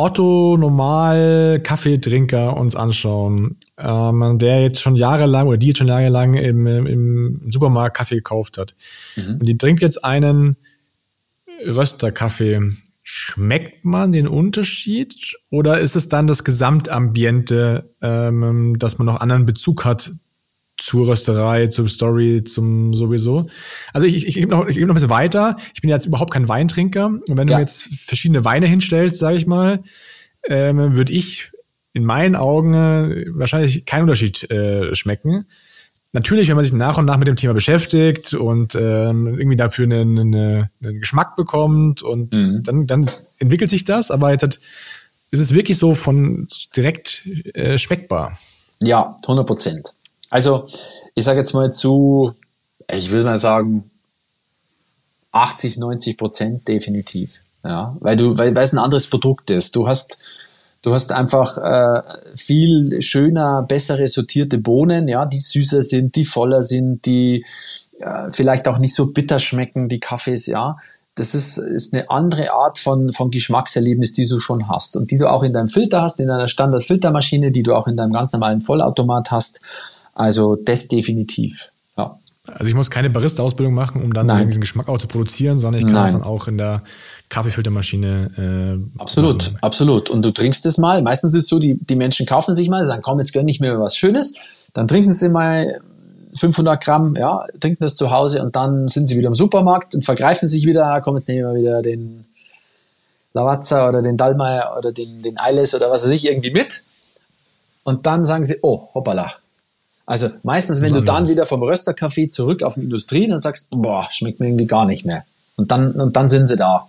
Otto-Normal-Kaffeetrinker uns anschauen, ähm, der jetzt schon jahrelang oder die jetzt schon jahrelang im, im Supermarkt Kaffee gekauft hat, mhm. und die trinkt jetzt einen Rösterkaffee, schmeckt man den Unterschied oder ist es dann das Gesamtambiente, ähm, dass man noch anderen Bezug hat zur Rösterei, zur Story, zum sowieso? Also ich, ich, ich gebe noch, ich gebe noch ein bisschen weiter. Ich bin jetzt überhaupt kein Weintrinker. Und wenn du Ja. mir jetzt verschiedene Weine hinstellst, sage ich mal, ähm, würde ich in meinen Augen äh, wahrscheinlich keinen Unterschied äh, schmecken. Natürlich, wenn man sich nach und nach mit dem Thema beschäftigt und ähm, irgendwie dafür einen, einen, einen Geschmack bekommt und mhm. dann, dann entwickelt sich das. Aber jetzt hat, ist es wirklich so von direkt äh, schmeckbar. Ja, hundert Prozent. Also ich sage jetzt mal zu, ich will mal sagen, achtzig, neunzig Prozent definitiv. Ja, weil du, weil, weil es ein anderes Produkt ist. Du hast Du hast einfach äh, viel schöner, bessere sortierte Bohnen, ja, die süßer sind, die voller sind, die äh, vielleicht auch nicht so bitter schmecken, die Kaffees, ja. Das ist, ist eine andere Art von, von Geschmackserlebnis, die du schon hast und die du auch in deinem Filter hast, in deiner Standard-Filtermaschine, die du auch in deinem ganz normalen Vollautomat hast. Also das definitiv, ja. Also ich muss keine Barista-Ausbildung machen, um dann Nein. diesen Geschmack auch zu produzieren, sondern ich kann Nein. das dann auch in der Kaffeefiltermaschine. Äh, absolut, machen. absolut. Und du trinkst es mal. Meistens ist es so, die, die Menschen kaufen sich mal, sagen, komm, jetzt gönn ich mir was Schönes. Dann trinken sie mal fünfhundert Gramm, ja, trinken das zu Hause und dann sind sie wieder im Supermarkt und vergreifen sich wieder. Komm, jetzt nehmen wir wieder den Lavazza oder den Dallmayr oder den, den Eiles oder was weiß ich irgendwie mit. Und dann sagen sie, oh, hoppala. Also meistens, wenn du dann wieder vom Röstercafé zurück auf die Industrie, dann sagst du, boah, schmeckt mir irgendwie gar nicht mehr. Und dann, und dann sind sie da.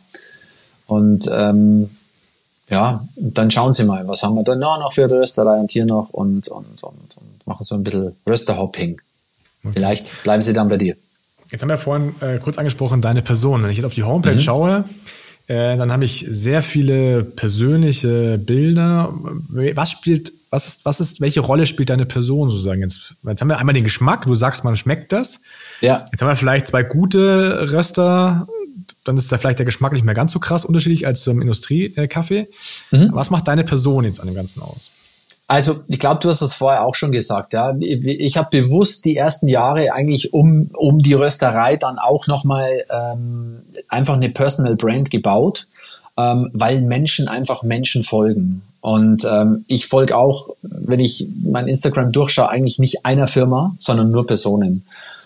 Und ähm, ja, und dann schauen sie mal, was haben wir da noch für Rösterei und hier noch und, und, und, und machen so ein bisschen Rösterhopping. Okay. Vielleicht bleiben sie dann bei dir. Jetzt haben wir vorhin äh, kurz angesprochen, deine Person. Wenn ich jetzt auf die Homepage mhm. schaue, äh, dann habe ich sehr viele persönliche Bilder. Was spielt, was ist, was ist, welche Rolle spielt deine Person sozusagen jetzt? Jetzt haben wir einmal den Geschmack, du sagst, man schmeckt das. Ja. Jetzt haben wir vielleicht zwei gute Röster, dann ist da vielleicht der Geschmack nicht mehr ganz so krass unterschiedlich als zum Industriekaffee. Mhm. Was macht deine Person jetzt an dem Ganzen aus? Also ich glaube, du hast das vorher auch schon gesagt. Ja, ich, ich habe bewusst die ersten Jahre eigentlich um um die Rösterei dann auch nochmal ähm, einfach eine Personal Brand gebaut, ähm, weil Menschen einfach Menschen folgen. Und ähm, ich folge auch, wenn ich mein Instagram durchschaue, eigentlich nicht einer Firma, sondern nur Personen.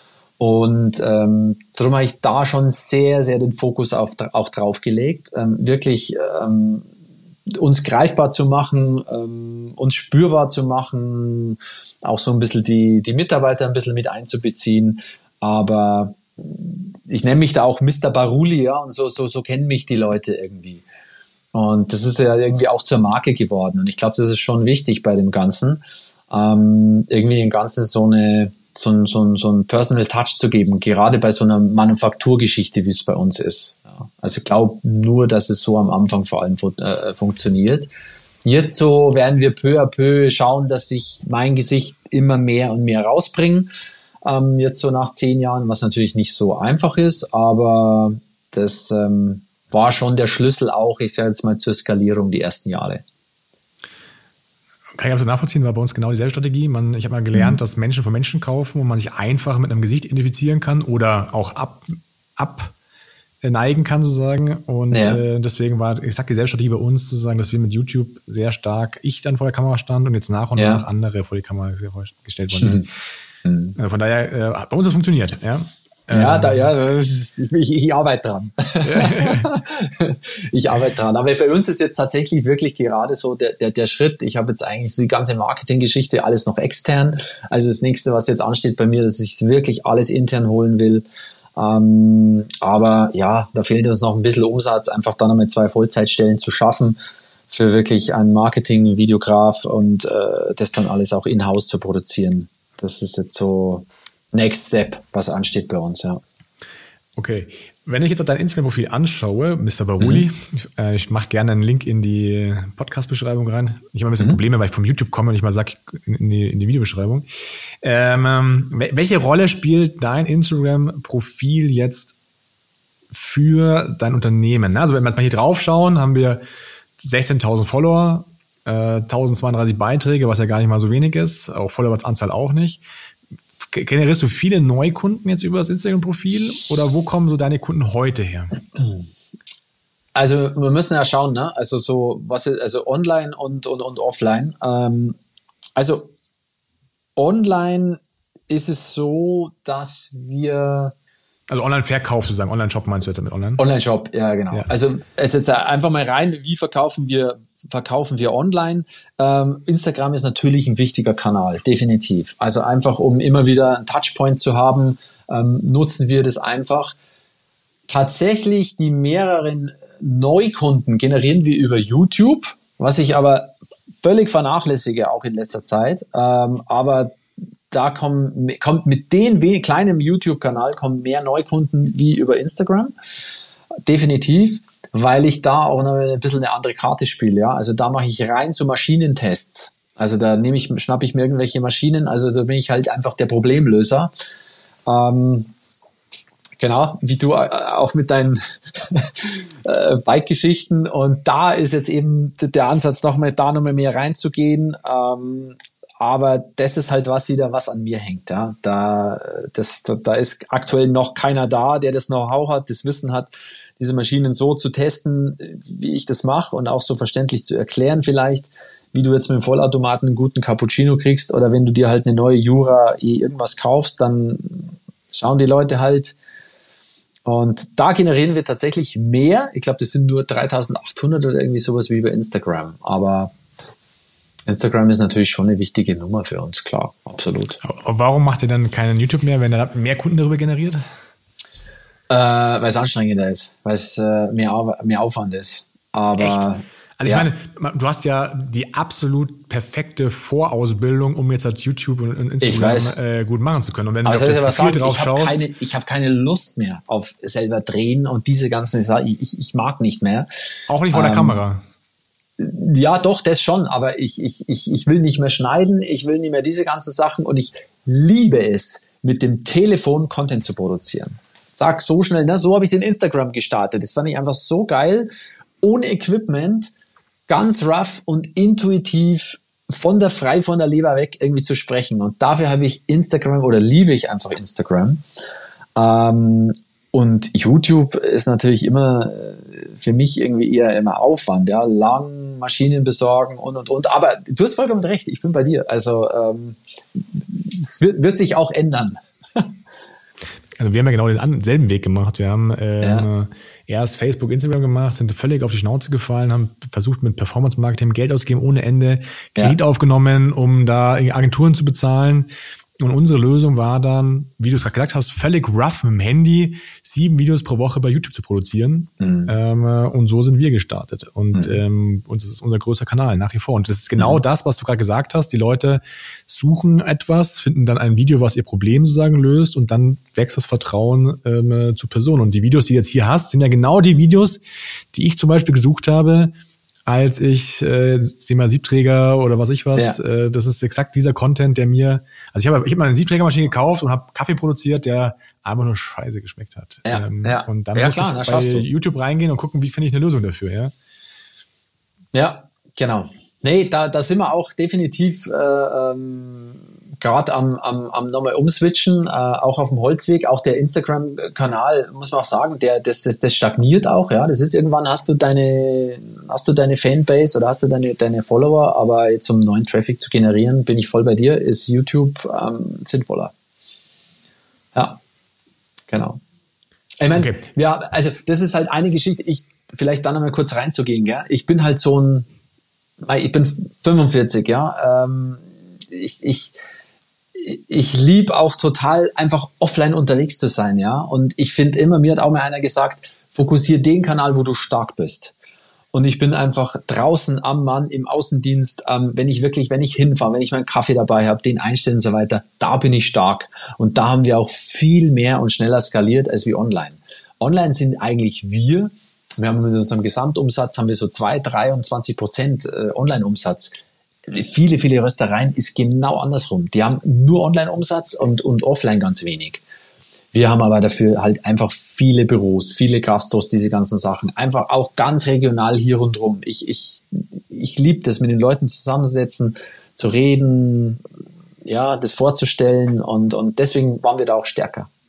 Und ähm, darum habe ich da schon sehr, sehr den Fokus auf, auch drauf gelegt, ähm, wirklich ähm, uns greifbar zu machen, ähm, uns spürbar zu machen, auch so ein bisschen die, die Mitarbeiter ein bisschen mit einzubeziehen. Aber ich nenne mich da auch Mister Baruli, ja, und so, so, so kennen mich die Leute irgendwie. Und das ist ja irgendwie auch zur Marke geworden. Und ich glaube, das ist schon wichtig bei dem Ganzen, ähm, irgendwie dem Ganzen so eine, so ein, so ein, so ein Personal Touch zu geben, gerade bei so einer Manufakturgeschichte, wie es bei uns ist. Ja, also ich glaube nur, dass es so am Anfang vor allem fu- äh, funktioniert. Jetzt so werden wir peu à peu schauen, dass sich mein Gesicht immer mehr und mehr rausbringen. Ähm, jetzt so nach zehn Jahren, was natürlich nicht so einfach ist, aber das ähm, war schon der Schlüssel auch, ich sage jetzt mal, zur Skalierung die ersten Jahre. Kann ich absolut nachvollziehen, war bei uns genau dieselbe Strategie. Man, ich habe mal gelernt, mhm. dass Menschen von Menschen kaufen, wo man sich einfach mit einem Gesicht identifizieren kann oder auch ab, abneigen kann sozusagen. Und ja. äh, deswegen war, ich sag, dieselbe Strategie bei uns sozusagen, dass wir mit YouTube sehr stark, ich dann vor der Kamera stand und jetzt nach und ja. nach andere vor die Kamera gestellt worden sind. Mhm. Von daher, äh, bei uns hat es funktioniert, ja. Ja, da, ja, ich, ich arbeite dran. ich arbeite dran. Aber bei uns ist jetzt tatsächlich wirklich gerade so der, der, der Schritt. Ich habe jetzt eigentlich die ganze Marketinggeschichte alles noch extern. Also das nächste, was jetzt ansteht bei mir, dass ich wirklich alles intern holen will. Ähm, aber ja, da fehlt uns noch ein bisschen Umsatz, einfach dann einmal zwei Vollzeitstellen zu schaffen für wirklich einen Marketing-Videograf und äh, das dann alles auch in-house zu produzieren. Das ist jetzt so Next Step, was ansteht bei uns, ja. Okay. Wenn ich jetzt auf dein Instagram-Profil anschaue, Mister Baruli, mhm. ich, äh, ich mache gerne einen Link in die Podcast-Beschreibung rein. Ich habe ein bisschen mhm. Probleme, weil ich vom YouTube komme und ich mal sage in die, in die Videobeschreibung. Ähm, welche Rolle spielt dein Instagram-Profil jetzt für dein Unternehmen? Also wenn wir mal hier drauf schauen, haben wir sechzehntausend Follower, äh, tausendzweiunddreißig Beiträge, was ja gar nicht mal so wenig ist, auch Followersanzahl auch nicht. Generierst du viele Neukunden jetzt über das Instagram-Profil oder wo kommen so deine Kunden heute her? Also wir müssen ja schauen, ne? Also so was ist, also online und und und offline. Ähm, also online ist es so, dass wir Also Online-Verkauf sozusagen, Online-Shop meinst du jetzt mit Online? Online-Shop, ja genau. Ja. Also es ist jetzt einfach mal rein, wie verkaufen wir verkaufen wir online? Ähm, Instagram ist natürlich ein wichtiger Kanal, definitiv. Also einfach, um immer wieder einen Touchpoint zu haben, ähm, nutzen wir das einfach. Tatsächlich die mehreren Neukunden generieren wir über YouTube, was ich aber völlig vernachlässige, auch in letzter Zeit. Ähm, aber da kommen, kommt mit den kleinen YouTube-Kanal kommen mehr Neukunden wie über Instagram. Definitiv, weil ich da auch noch ein bisschen eine andere Karte spiele. Ja? Also da mache ich rein zu Maschinentests. Also da nehme ich, schnappe ich mir irgendwelche Maschinen. Also da bin ich halt einfach der Problemlöser. Ähm, genau, wie du auch mit deinen äh, Bike-Geschichten. Und da ist jetzt eben der Ansatz, noch mal, da nochmal mehr reinzugehen. Ähm, Aber das ist halt was wieder, was an mir hängt. Ja, da, das, da, da ist aktuell noch keiner da, der das Know-how hat, das Wissen hat, diese Maschinen so zu testen, wie ich das mache und auch so verständlich zu erklären vielleicht, wie du jetzt mit dem Vollautomaten einen guten Cappuccino kriegst oder wenn du dir halt eine neue Jura eh irgendwas kaufst, dann schauen die Leute halt. Und da generieren wir tatsächlich mehr. Ich glaube, das sind nur dreitausendachthundert oder irgendwie sowas wie bei Instagram. Aber Instagram ist natürlich schon eine wichtige Nummer für uns, klar, absolut. Aber warum macht ihr dann keinen YouTube mehr, wenn er mehr Kunden darüber generiert? Äh, weil es anstrengender ist, weil es äh, mehr, Au- mehr Aufwand ist. Aber Echt? Also ja. ich meine, du hast ja die absolut perfekte Vorausbildung, um jetzt halt YouTube und Instagram äh, gut machen zu können. Und wenn aber du auf das was Profil sagen, drauf ich habe schaust, keine, ich hab keine Lust mehr auf selber drehen und diese ganzen Sachen. Ich, ich mag nicht mehr. auch nicht vor der ähm, Kamera. Ja, doch, das schon, aber ich, ich, ich, ich will nicht mehr schneiden, ich will nicht mehr diese ganzen Sachen und ich liebe es, mit dem Telefon Content zu produzieren. Sag so schnell, ne? So habe ich den Instagram gestartet. Das fand ich einfach so geil, ohne Equipment, ganz rough und intuitiv von der frei von der Leber weg irgendwie zu sprechen. Und dafür habe ich Instagram oder liebe ich einfach Instagram. Ähm, und YouTube ist natürlich immer für mich irgendwie eher immer Aufwand, ja, lang Maschinen besorgen und und und. Aber du hast vollkommen recht, ich bin bei dir. Also ähm, es wird, wird sich auch ändern. Also wir haben ja genau den selben Weg gemacht. Wir haben ähm, Ja. erst Facebook, Instagram gemacht, sind völlig auf die Schnauze gefallen, haben versucht mit Performance-Marketing Geld auszugeben ohne Ende, Kredit Ja. aufgenommen, um da Agenturen zu bezahlen. Und unsere Lösung war dann, wie du es gerade gesagt hast, völlig rough mit dem Handy, sieben Videos pro Woche bei YouTube zu produzieren. Mhm. Ähm, und so sind wir gestartet. Und mhm. ähm, uns ist unser größter Kanal nach wie vor. Und das ist genau mhm. das, was du gerade gesagt hast. Die Leute suchen etwas, finden dann ein Video, was ihr Problem sozusagen löst, und dann wächst das Vertrauen ähm, zur Person. Und die Videos, die du jetzt hier hast, sind ja genau die Videos, die ich zum Beispiel gesucht habe, als ich äh, Thema Siebträger oder was ich was, ja. äh, das ist exakt dieser Content, der mir, also ich habe ich hab mal eine Siebträgermaschine gekauft und habe Kaffee produziert, der einfach nur scheiße geschmeckt hat. Ja, ähm, ja. Und dann ja, muss klar, ich bei YouTube reingehen und gucken, wie finde ich eine Lösung dafür, ja? Ja, genau. Nee, da, da sind wir auch definitiv äh, ähm, gerade am, am, am nochmal umswitchen, äh, auch auf dem Holzweg. Auch der Instagram-Kanal, muss man auch sagen, der, das, das, das stagniert auch. Ja, das ist irgendwann hast du deine, hast du deine Fanbase oder hast du deine, deine Follower, aber jetzt um neuen Traffic zu generieren, bin ich voll bei dir, ist YouTube ähm, sinnvoller. Ja, genau. Ich meine, okay. Ja, also das ist halt eine Geschichte. Ich vielleicht dann nochmal kurz reinzugehen. Gell? Ich bin halt so ein, ich bin fünfundvierzig, ja. Ähm, ich ich ich liebe auch total einfach offline unterwegs zu sein, ja. Und ich finde immer, mir hat auch mal einer gesagt, fokussier den Kanal, wo du stark bist. Und ich bin einfach draußen am Mann, im Außendienst, ähm, wenn ich wirklich, wenn ich hinfahre, wenn ich meinen Kaffee dabei habe, den einstellen und so weiter, da bin ich stark. Und da haben wir auch viel mehr und schneller skaliert als wie online. Online sind eigentlich wir, wir haben mit unserem Gesamtumsatz, haben wir so zwei, dreiundzwanzig Prozent äh, Online-Umsatz. Viele, viele Röstereien ist genau andersrum. Die haben nur Online-Umsatz und, und offline ganz wenig. Wir haben aber dafür halt einfach viele Büros, viele Gastos, diese ganzen Sachen. Einfach auch ganz regional hier rundherum. Ich, ich, ich liebe das, mit den Leuten zusammensetzen, zu reden, ja, das vorzustellen und, und deswegen waren wir da auch stärker. Ja.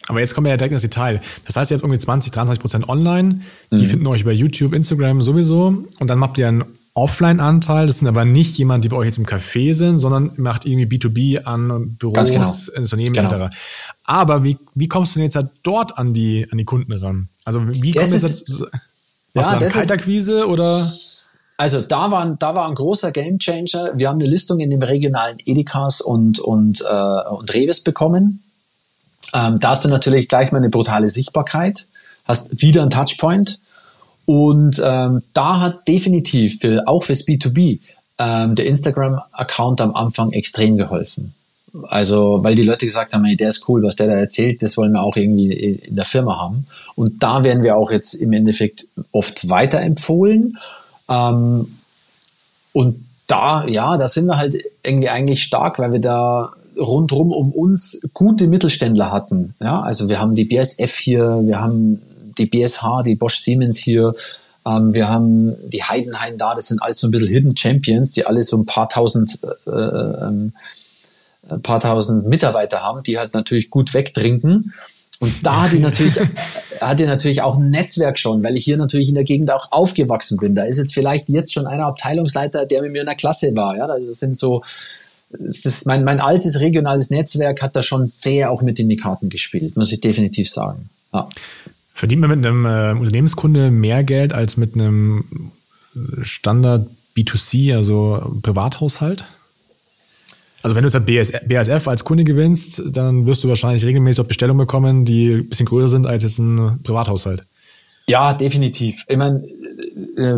Aber jetzt kommen wir ja direkt ins Detail. Das heißt, ihr habt irgendwie zwanzig, dreiundzwanzig Prozent online. Die mhm. finden euch über YouTube, Instagram sowieso. Und dann habt ihr einen Offline-Anteil. Das sind aber nicht jemand, die bei euch jetzt im Café sind, sondern macht irgendwie B zwei B an Büros, genau. Unternehmen genau. et cetera. Aber wie, wie kommst du denn jetzt halt dort an die, an die Kunden ran? Also wie das kommt ist, jetzt ja, hast du dann Kaltakquise oder? Also da war, da war ein großer Gamechanger. Wir haben eine Listung in den regionalen Edekas und, und, äh, und Reves bekommen. Ähm, da hast du natürlich gleich mal eine brutale Sichtbarkeit, hast wieder einen Touchpoint. Und ähm, da hat definitiv, für, auch fürs B zwei B, ähm, der Instagram-Account am Anfang extrem geholfen. Also, weil die Leute gesagt haben, hey, der ist cool, was der da erzählt, das wollen wir auch irgendwie in der Firma haben. Und da werden wir auch jetzt im Endeffekt oft weiterempfohlen. Ähm, und da, ja, da sind wir halt irgendwie eigentlich stark, weil wir da rundrum um uns gute Mittelständler hatten. Ja, also wir haben die B A S F hier, wir haben die B S H, die Bosch Siemens hier, ähm, wir haben die Heidenhain da, das sind alles so ein bisschen Hidden Champions, die alle so ein paar tausend, äh, ähm, ein paar tausend Mitarbeiter haben, die halt natürlich gut wegtrinken. Und da hat die natürlich, hat die natürlich auch ein Netzwerk schon, weil ich hier natürlich in der Gegend auch aufgewachsen bin. Da ist jetzt vielleicht jetzt schon einer Abteilungsleiter, der mit mir in der Klasse war. Ja, das sind so, das ist mein, mein altes regionales Netzwerk hat da schon sehr auch mit in die Karten gespielt, muss ich definitiv sagen. Ja. Verdient man mit einem äh, Unternehmenskunde mehr Geld als mit einem Standard B zwei C, also Privathaushalt? Also wenn du jetzt B A S F als Kunde gewinnst, dann wirst du wahrscheinlich regelmäßig dort Bestellungen bekommen, die ein bisschen größer sind als jetzt ein Privathaushalt. Ja, definitiv. Ich meine, äh,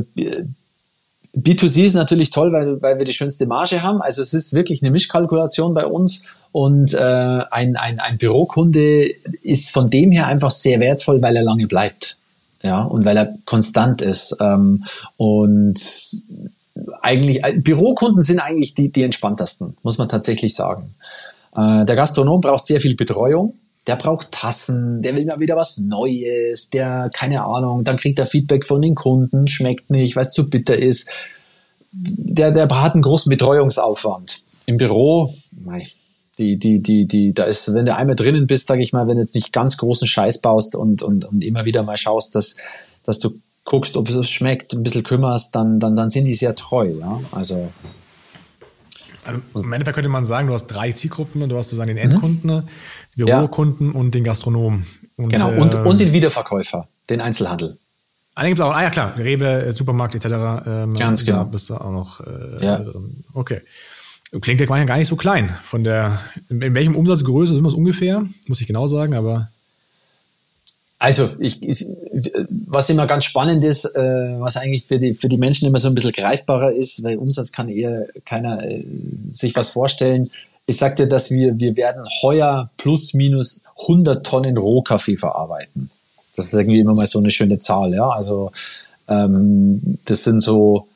B zwei C ist natürlich toll, weil, weil wir die schönste Marge haben. Also es ist wirklich eine Mischkalkulation bei uns. Und äh, ein, ein, ein Bürokunde ist von dem her einfach sehr wertvoll, weil er lange bleibt. Ja, und weil er konstant ist. Ähm, und eigentlich, Bürokunden sind eigentlich die, die entspanntesten, muss man tatsächlich sagen. Äh, der Gastronom braucht sehr viel Betreuung. Der braucht Tassen, der will mal wieder was Neues, der, keine Ahnung, dann kriegt er Feedback von den Kunden, schmeckt nicht, weil es zu bitter ist. Der, der hat einen großen Betreuungsaufwand. Im Büro, mei, die, die, die, die, da ist, wenn du einmal drinnen bist, sage ich mal, wenn du jetzt nicht ganz großen Scheiß baust und, und, und immer wieder mal schaust, dass, dass du guckst, ob es schmeckt, ein bisschen kümmerst, dann, dann, dann sind die sehr treu, ja, also. Also im Endeffekt könnte man sagen, du hast drei Zielgruppen, du hast sozusagen den Endkunden, mhm. den Bürokunden ja. und den Gastronomen. Und, genau, und, äh, und den Wiederverkäufer, den Einzelhandel. Ah, gibt auch, ah ja klar, Rewe, Supermarkt et cetera. Ähm, Ganz genau. Da bist du auch noch äh, ja. okay. Klingt ja gar nicht so klein. Von der, in, in welchem Umsatzgröße sind wir es ungefähr? Muss ich genau sagen, aber. Also, ich, ich, was immer ganz spannend ist, äh, was eigentlich für die, für die Menschen immer so ein bisschen greifbarer ist, weil Umsatz kann eher keiner äh, sich was vorstellen. Ich sag dir, dass wir, wir werden heuer plus minus hundert Tonnen Rohkaffee verarbeiten. Das ist irgendwie immer mal so eine schöne Zahl, ja. Also, ähm, das sind so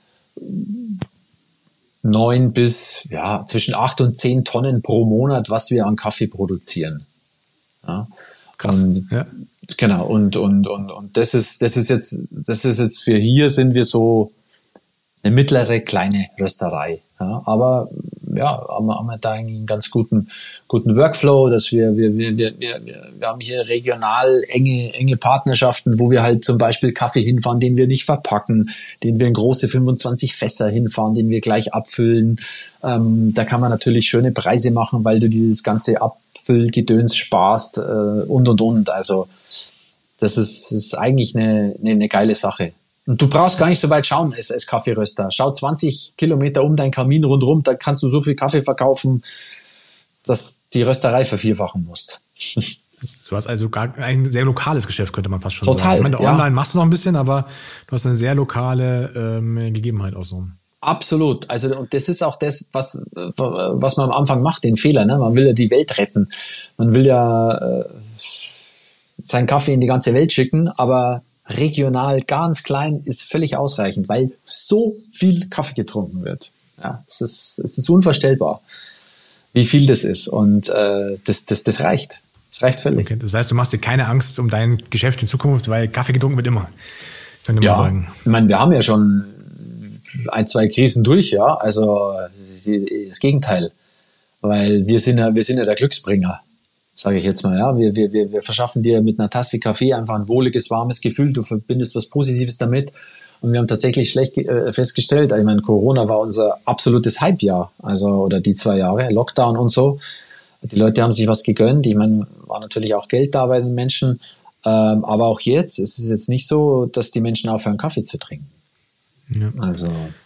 neun bis, ja, zwischen acht und zehn Tonnen pro Monat, was wir an Kaffee produzieren. Ja. Krass. Und, ja. Genau. Und, und, und, und das ist, das ist jetzt, das ist jetzt für hier sind wir so eine mittlere kleine Rösterei. Ja. Aber, ja, haben wir, haben wir da eigentlich einen ganz guten, guten Workflow, dass wir, wir, wir, wir, wir, wir haben hier regional enge, enge Partnerschaften, wo wir halt zum Beispiel Kaffee hinfahren, den wir nicht verpacken, den wir in große fünfundzwanzig Fässer hinfahren, den wir gleich abfüllen. Ähm, da kann man natürlich schöne Preise machen, weil du dieses ganze Abfüllgedöns sparst, äh, und, und, und. Also, das ist, ist eigentlich eine, eine, eine geile Sache. Und du brauchst gar nicht so weit schauen als, als Kaffeeröster. Schau zwanzig Kilometer um deinen Kamin rundherum, da kannst du so viel Kaffee verkaufen, dass die Rösterei vervierfachen musst. Du hast also gar ein sehr lokales Geschäft, könnte man fast schon Total, sagen. Ich meine, ja. online machst du noch ein bisschen, aber du hast eine sehr lokale ähm, Gegebenheit auch so. Absolut. Also, und das ist auch das, was, was man am Anfang macht, den Fehler, ne? Man will ja die Welt retten. Man will ja äh, seinen Kaffee in die ganze Welt schicken, aber regional ganz klein ist völlig ausreichend, weil so viel Kaffee getrunken wird. Ja, es ist, es ist unvorstellbar, wie viel das ist. Und äh, das, das, das reicht. Das reicht völlig. Okay, das heißt, du machst dir keine Angst um dein Geschäft in Zukunft, weil Kaffee getrunken wird immer. Könnte man ja, sagen. Ich meine, wir haben ja schon ein, zwei Krisen durch, ja. Also die, das Gegenteil. Weil wir sind ja, wir sind ja der Glücksbringer. sage ich jetzt mal, ja, wir, wir, wir, wir verschaffen dir mit einer Tasse Kaffee einfach ein wohliges, warmes Gefühl, du verbindest was Positives damit. Und wir haben tatsächlich schlecht äh, festgestellt, ich meine, Corona war unser absolutes Hype-Jahr, also, oder die zwei Jahre, Lockdown und so. Die Leute haben sich was gegönnt, ich meine, war natürlich auch Geld da bei den Menschen, ähm, aber auch jetzt ist es jetzt nicht so, dass die Menschen aufhören, Kaffee zu trinken. Ja. Also...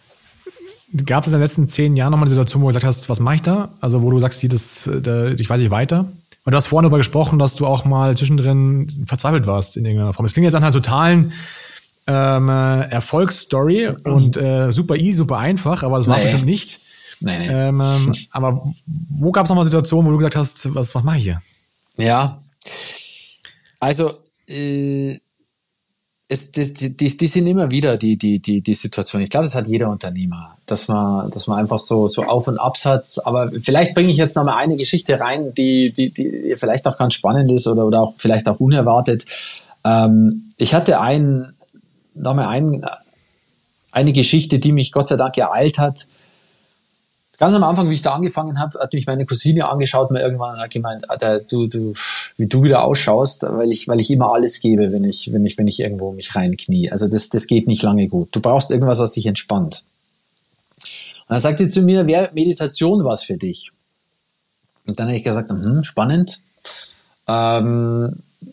Gab es in den letzten zehn Jahren nochmal eine Situation, wo du gesagt hast, was mache ich da? Also wo du sagst, die, das, da, ich weiß nicht weiter. Und du hast vorhin darüber gesprochen, dass du auch mal zwischendrin verzweifelt warst in irgendeiner Form. Es klingt jetzt nach einer totalen ähm, Erfolgsstory mhm. und äh, super easy, super einfach, aber das war es nee. bestimmt nicht. Nee, nee. Ähm, aber wo gab es nochmal Situationen, wo du gesagt hast, was, was mache ich hier? Ja, also äh, Es, die, die, die sind immer wieder die, die, die, die Situation. Ich glaube, das hat jeder Unternehmer, dass man, dass man einfach so, so Auf- und Abs hat. Aber vielleicht bringe ich jetzt noch mal eine Geschichte rein, die, die, die vielleicht auch ganz spannend ist oder, oder auch vielleicht auch unerwartet. Ähm, ich hatte ein, noch mal ein, eine Geschichte, die mich Gott sei Dank ereilt hat. Ganz am Anfang, wie ich da angefangen habe, hat mich meine Cousine angeschaut, mir irgendwann hat gemeint, Alter, du, du, wie du wieder ausschaust, weil ich, weil ich immer alles gebe, wenn ich, wenn ich, wenn ich irgendwo mich reinknie. Also das, das geht nicht lange gut. Du brauchst irgendwas, was dich entspannt. Und dann sagte sie zu mir, wäre Meditation was für dich? Und dann habe ich gesagt, hm, spannend. Ähm,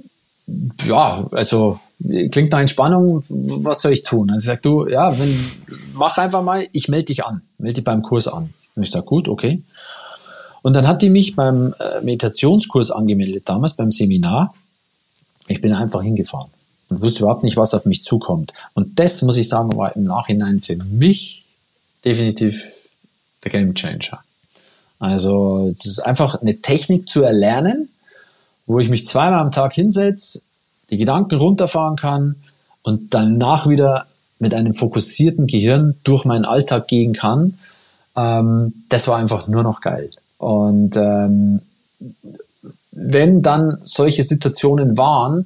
ja, also klingt nach Entspannung, was soll ich tun? Und sie sagt, du, ja, wenn, mach einfach mal, ich melde dich an, melde dich beim Kurs an. Und ich sage, gut, okay. Und dann hat die mich beim äh, Meditationskurs angemeldet, damals beim Seminar. Ich bin einfach hingefahren und wusste überhaupt nicht, was auf mich zukommt. Und das, muss ich sagen, war im Nachhinein für mich definitiv der Game Changer. Also es ist einfach eine Technik zu erlernen, wo ich mich zweimal am Tag hinsetze, die Gedanken runterfahren kann und danach wieder mit einem fokussierten Gehirn durch meinen Alltag gehen kann. Ähm, das war einfach nur noch geil. Und ähm, wenn dann solche Situationen waren,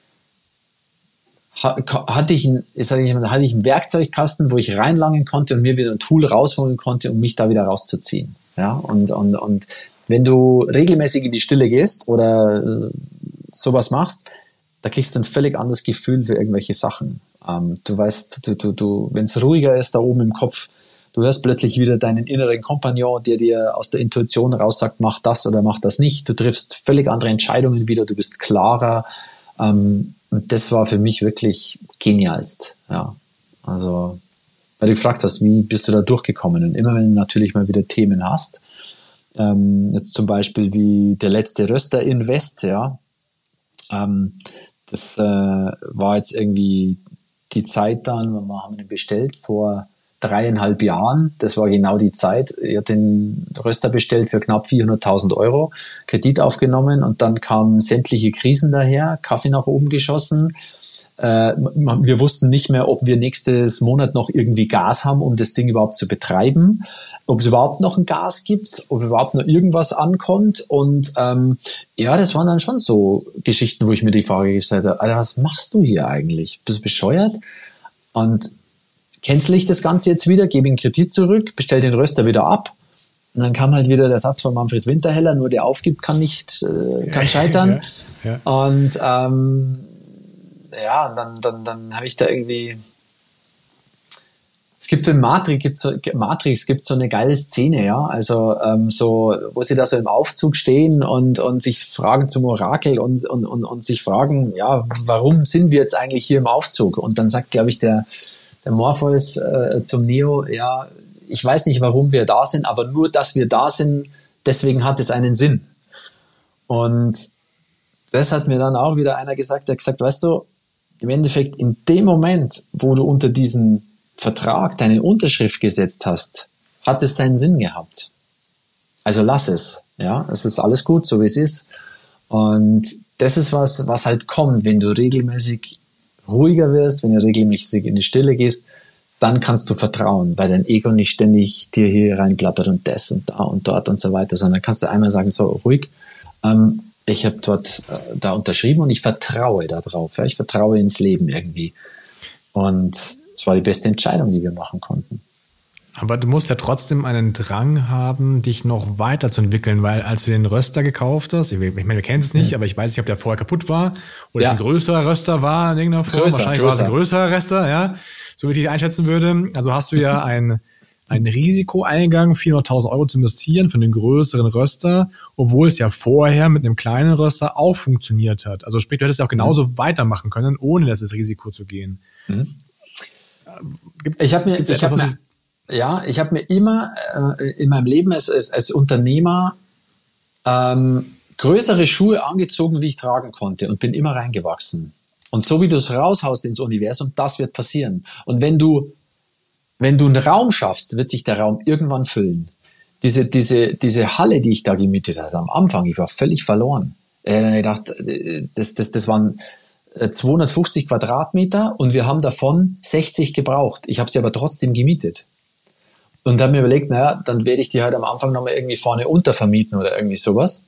ha- hatte ich, ein, ich sage immer, hatte ich einen Werkzeugkasten, wo ich reinlangen konnte und mir wieder ein Tool rausholen konnte, um mich da wieder rauszuziehen. Ja, und, und, und wenn du regelmäßig in die Stille gehst oder äh, sowas machst, da kriegst du ein völlig anderes Gefühl für irgendwelche Sachen. Ähm, du weißt, du, du, du, wenn es ruhiger ist da oben im Kopf, du hörst plötzlich wieder deinen inneren Kompagnon, der dir aus der Intuition raus sagt, mach das oder mach das nicht. Du triffst völlig andere Entscheidungen wieder, du bist klarer. Ähm, und das war für mich wirklich genialst. Ja, also, weil du gefragt hast, wie bist du da durchgekommen? Und immer wenn du natürlich mal wieder Themen hast, ähm, jetzt zum Beispiel wie der letzte Röster Invest, ja, ähm, das äh, war jetzt irgendwie die Zeit dann, wir haben ihn bestellt vor dreieinhalb Jahren, das war genau die Zeit, ich hatte den Röster bestellt für knapp vierhunderttausend Euro, Kredit aufgenommen und dann kamen sämtliche Krisen daher, Kaffee nach oben geschossen. Äh, wir wussten nicht mehr, ob wir nächstes Monat noch irgendwie Gas haben, um das Ding überhaupt zu betreiben, ob es überhaupt noch ein Gas gibt, ob überhaupt noch irgendwas ankommt. Und ähm, ja, das waren dann schon so Geschichten, wo ich mir die Frage gestellt habe, Alter, was machst du hier eigentlich? Bist du bescheuert? Und cancel ich das Ganze jetzt wieder, gebe einen Kredit zurück, bestell den Röster wieder ab. Und dann kam halt wieder der Satz von Manfred Winterheller, nur der aufgibt, kann nicht, äh, kann scheitern. Ja, ja. Und ähm, ja, und dann, dann, dann habe ich da irgendwie, es gibt in Matrix, gibt so, Matrix gibt so eine geile Szene, ja, also ähm, so, wo sie da so im Aufzug stehen und, und sich fragen zum Orakel und, und, und, und sich fragen, ja, warum sind wir jetzt eigentlich hier im Aufzug? Und dann sagt, glaube ich, der Der Morpheus äh, zum Neo, ja, ich weiß nicht, warum wir da sind, aber nur, dass wir da sind, deswegen hat es einen Sinn. Und das hat mir dann auch wieder einer gesagt, der hat gesagt, weißt du, im Endeffekt in dem Moment, wo du unter diesen Vertrag deine Unterschrift gesetzt hast, hat es seinen Sinn gehabt. Also lass es, ja, es ist alles gut, so wie es ist. Und das ist was, was halt kommt, wenn du regelmäßig ruhiger wirst, wenn du regelmäßig in die Stille gehst, dann kannst du vertrauen, weil dein Ego nicht ständig dir hier reinplappert und das und da und dort und so weiter, sondern kannst du einmal sagen, so ruhig, ähm, ich habe dort äh, da unterschrieben und ich vertraue da drauf, ja, ich vertraue ins Leben irgendwie. Und es war die beste Entscheidung, die wir machen konnten. Aber du musst ja trotzdem einen Drang haben, dich noch weiterzuentwickeln, weil als du den Röster gekauft hast, ich meine, wir kennen es nicht, mhm. aber ich weiß nicht, ob der vorher kaputt war oder ja. es ein größerer Röster war in irgendeiner Form. Größer, Wahrscheinlich größer. war es ein größerer Röster, ja, so wie ich dich einschätzen würde. Also hast du ja ein, ein Risiko eingegangen, vierhunderttausend Euro zu investieren für einen größeren Röster, obwohl es ja vorher mit einem kleinen Röster auch funktioniert hat. Also sprich, du hättest ja auch genauso mhm. weitermachen können, ohne das Risiko zu gehen. Mhm. Gibt, ich habe mir, ich etwas, hab mir Ja, ich habe mir immer äh, in meinem Leben als, als, als Unternehmer ähm, größere Schuhe angezogen, wie ich tragen konnte und bin immer reingewachsen. Und so wie du es raushaust ins Universum, das wird passieren. Und wenn du, wenn du einen Raum schaffst, wird sich der Raum irgendwann füllen. Diese, diese, diese Halle, die ich da gemietet hatte am Anfang, ich war völlig verloren. Äh, ich dachte, das, das, das waren zweihundertfünfzig Quadratmeter und wir haben davon sechzig gebraucht. Ich habe sie aber trotzdem gemietet. Und habe mir überlegt, naja, dann werde ich die halt am Anfang nochmal irgendwie vorne untervermieten oder irgendwie sowas.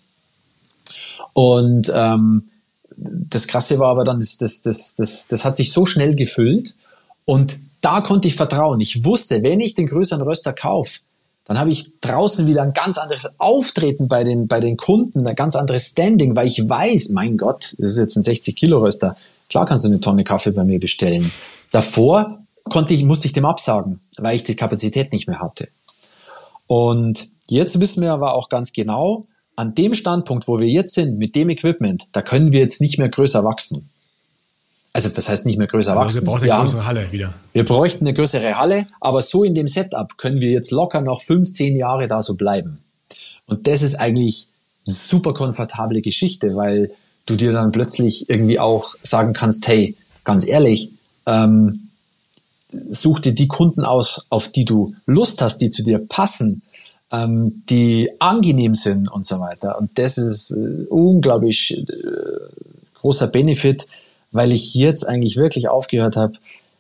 Und ähm, das Krasse war aber dann, das, das, das, das, das hat sich so schnell gefüllt und da konnte ich vertrauen. Ich wusste, wenn ich den größeren Röster kaufe, dann habe ich draußen wieder ein ganz anderes Auftreten bei den, bei den Kunden, ein ganz anderes Standing, weil ich weiß, mein Gott, das ist jetzt ein sechzig Kilo Röster. Klar kannst du eine Tonne Kaffee bei mir bestellen. Davor konnte ich, musste ich dem absagen, weil ich die Kapazität nicht mehr hatte. Und jetzt wissen wir aber auch ganz genau, an dem Standpunkt, wo wir jetzt sind, mit dem Equipment, da können wir jetzt nicht mehr größer wachsen. Also das heißt nicht mehr größer also wachsen. Wir brauchen eine größere Halle wieder. Wir bräuchten eine größere Halle, aber so in dem Setup können wir jetzt locker noch fünfzehn Jahre da so bleiben. Und das ist eigentlich eine super komfortable Geschichte, weil du dir dann plötzlich irgendwie auch sagen kannst, hey, ganz ehrlich, ähm, such dir die Kunden aus, auf die du Lust hast, die zu dir passen, ähm, die angenehm sind und so weiter. Und das ist äh, unglaublich äh, großer Benefit, weil ich jetzt eigentlich wirklich aufgehört habe,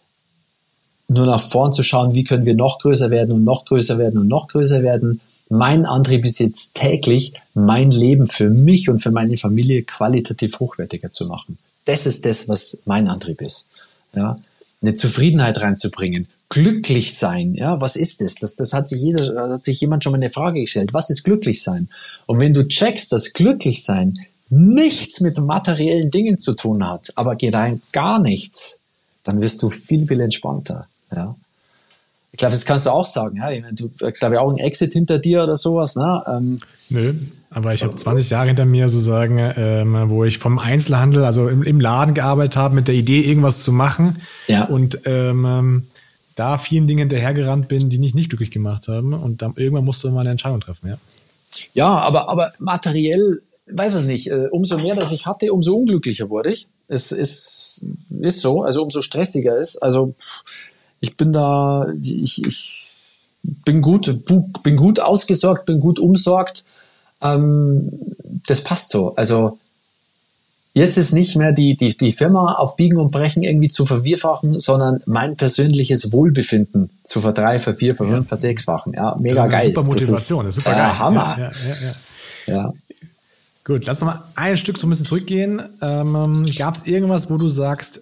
nur nach vorn zu schauen, wie können wir noch größer werden und noch größer werden und noch größer werden. Mein Antrieb ist jetzt täglich, mein Leben für mich und für meine Familie qualitativ hochwertiger zu machen. Das ist das, was mein Antrieb ist. Ja, eine Zufriedenheit reinzubringen, glücklich sein. Ja, was ist das? Das, das hat sich jeder, da hat sich jemand schon mal eine Frage gestellt. Was ist glücklich sein? Und wenn du checkst, dass glücklich sein nichts mit materiellen Dingen zu tun hat, aber rein gar nichts, dann wirst du viel, viel entspannter. Ja. Ich glaube, das kannst du auch sagen. Ja. Ich meine, du, ich glaube, auch ein Exit hinter dir oder sowas. Ne? Ähm, Nö, aber ich habe zwanzig Jahre hinter mir, sozusagen, ähm, wo ich vom Einzelhandel, also im, im Laden gearbeitet habe, mit der Idee, irgendwas zu machen. Ja. Und ähm, da vielen Dingen hinterhergerannt bin, die mich nicht glücklich gemacht haben. Und dann irgendwann musst du mal eine Entscheidung treffen. Ja, ja aber, aber materiell, weiß ich nicht, äh, umso mehr das ich hatte, umso unglücklicher wurde ich. Es ist, ist so, also umso stressiger ist. Also ich bin da, ich, ich bin gut, bin gut ausgesorgt, bin gut umsorgt. Ähm, das passt so. Also jetzt ist nicht mehr die, die, die Firma auf Biegen und Brechen irgendwie zu vervierfachen, sondern mein persönliches Wohlbefinden zu verdrei, vervier, verfünf, ja. versechsfachen. Ja, mega geil. Super Motivation, das ist super äh, geil. Hammer. Ja, ja, ja, ja. ja. Gut, lass noch mal ein Stück so ein bisschen zurückgehen. Ähm, gab es irgendwas, wo du sagst,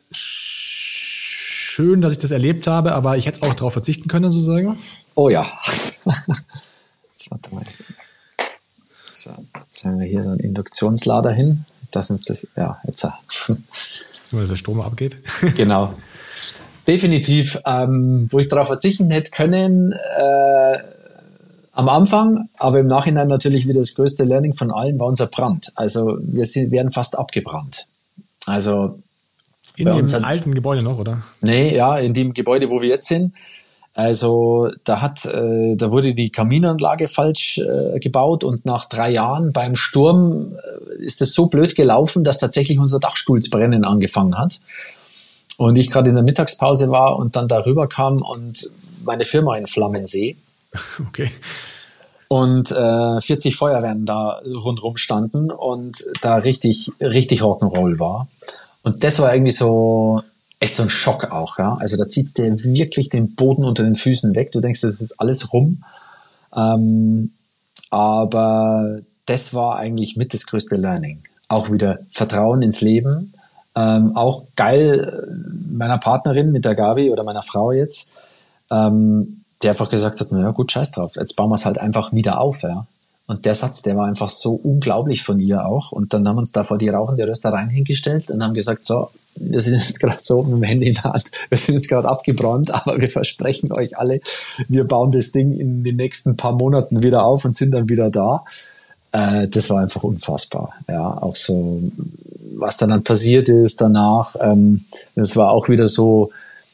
schön, dass ich das erlebt habe, aber ich hätte auch darauf verzichten können, sozusagen? Oh ja. Jetzt warte mal. So, jetzt haben wir hier so einen Induktionslader hin. Das ist das, ja, jetzt. Nur, dass der Strom abgeht. Genau. Definitiv, ähm, wo ich darauf verzichten hätte können, äh, am Anfang, aber im Nachhinein natürlich wieder das größte Learning von allen war unser Brand. Also wir sind, werden fast abgebrannt. Also in dem hat, alten Gebäude noch, oder? Nee, ja, in dem Gebäude, wo wir jetzt sind. Also da hat, äh, da wurde die Kaminanlage falsch äh, gebaut und nach drei Jahren beim Sturm äh, ist es so blöd gelaufen, dass tatsächlich unser Dachstuhl zu brennen angefangen hat. Und ich gerade in der Mittagspause war und dann darüber kam und meine Firma in Flammen sehe. Okay. Und äh, vierzig Feuerwehren da rundherum standen und da richtig, richtig Rock'n'Roll war. Und das war irgendwie so echt so ein Schock auch, ja. Also da zieht's dir wirklich den Boden unter den Füßen weg. Du denkst, das ist alles rum. Ähm, aber das war eigentlich mit das größte Learning. Auch wieder Vertrauen ins Leben. Ähm, auch geil meiner Partnerin mit der Gabi oder meiner Frau jetzt. Ähm, der einfach gesagt hat, naja gut, scheiß drauf, jetzt bauen wir es halt einfach wieder auf, ja. Und der Satz, der war einfach so unglaublich von ihr auch. Und dann haben wir uns da vor die rauchende Röstereien hingestellt und haben gesagt, so, wir sind jetzt gerade so mit dem Handy in der Hand, wir sind jetzt gerade abgebrannt, aber wir versprechen euch alle, wir bauen das Ding in den nächsten paar Monaten wieder auf und sind dann wieder da. Äh, das war einfach unfassbar. Ja, auch so, was dann, dann passiert ist danach, ähm, das war auch wieder so,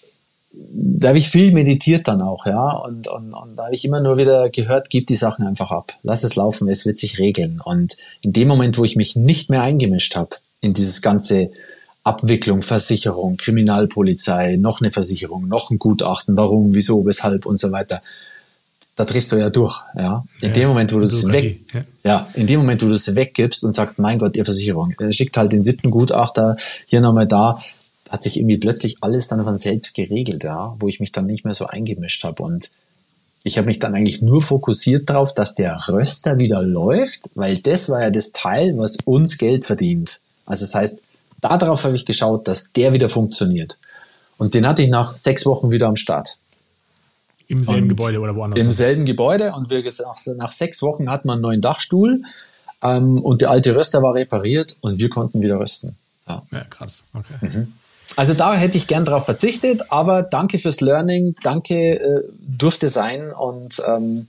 da habe ich viel meditiert dann auch, ja, und, und, und da habe ich immer nur wieder gehört, gib die Sachen einfach ab, lass es laufen, es wird sich regeln. Und in dem Moment, wo ich mich nicht mehr eingemischt habe in dieses ganze Abwicklung, Versicherung, Kriminalpolizei, noch eine Versicherung, noch ein Gutachten, warum, wieso, weshalb und so weiter, da drehst du ja durch, ja. In ja, dem Moment, wo du es weg, ja. ja, in dem Moment, wo du es weggibst und sagst, mein Gott, ihr Versicherung, er schickt halt den siebten Gutachter, hier nochmal da, hat sich irgendwie plötzlich alles dann von selbst geregelt, ja, wo ich mich dann nicht mehr so eingemischt habe. Und ich habe mich dann eigentlich nur fokussiert darauf, dass der Röster wieder läuft, weil das war ja das Teil, was uns Geld verdient. Also das heißt, darauf habe ich geschaut, dass der wieder funktioniert. Und den hatte ich nach sechs Wochen wieder am Start. Im selben und Gebäude oder woanders? Im selben Gebäude. Und wir, nach sechs Wochen hatten wir einen neuen Dachstuhl ähm, und der alte Röster war repariert und wir konnten wieder rösten. Ja, ja krass. Okay. Mhm. Also da hätte ich gern drauf verzichtet, aber danke fürs Learning, danke äh, durfte sein und ähm,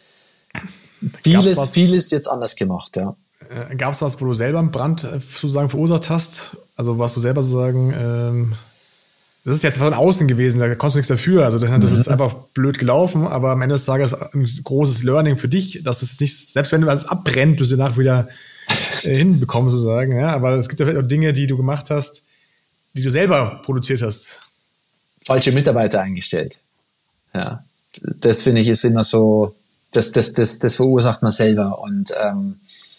vieles, was, vieles jetzt anders gemacht, ja. Äh, Gab es was, wo du selber einen Brand äh, sozusagen verursacht hast? Also was du selber sozusagen, ähm, das ist jetzt von außen gewesen, da konntest du nichts dafür, also das, das mhm. ist einfach blöd gelaufen, aber am Ende des Tages ein großes Learning für dich, dass es nicht, selbst wenn du alles abbrennt, du sie danach wieder äh, hinbekommst sozusagen, ja, aber es gibt ja vielleicht auch Dinge, die du gemacht hast, die du selber produziert hast. Falsche Mitarbeiter eingestellt. Ja, das finde ich ist immer so, das, das, das, das verursacht man selber. Und ähm,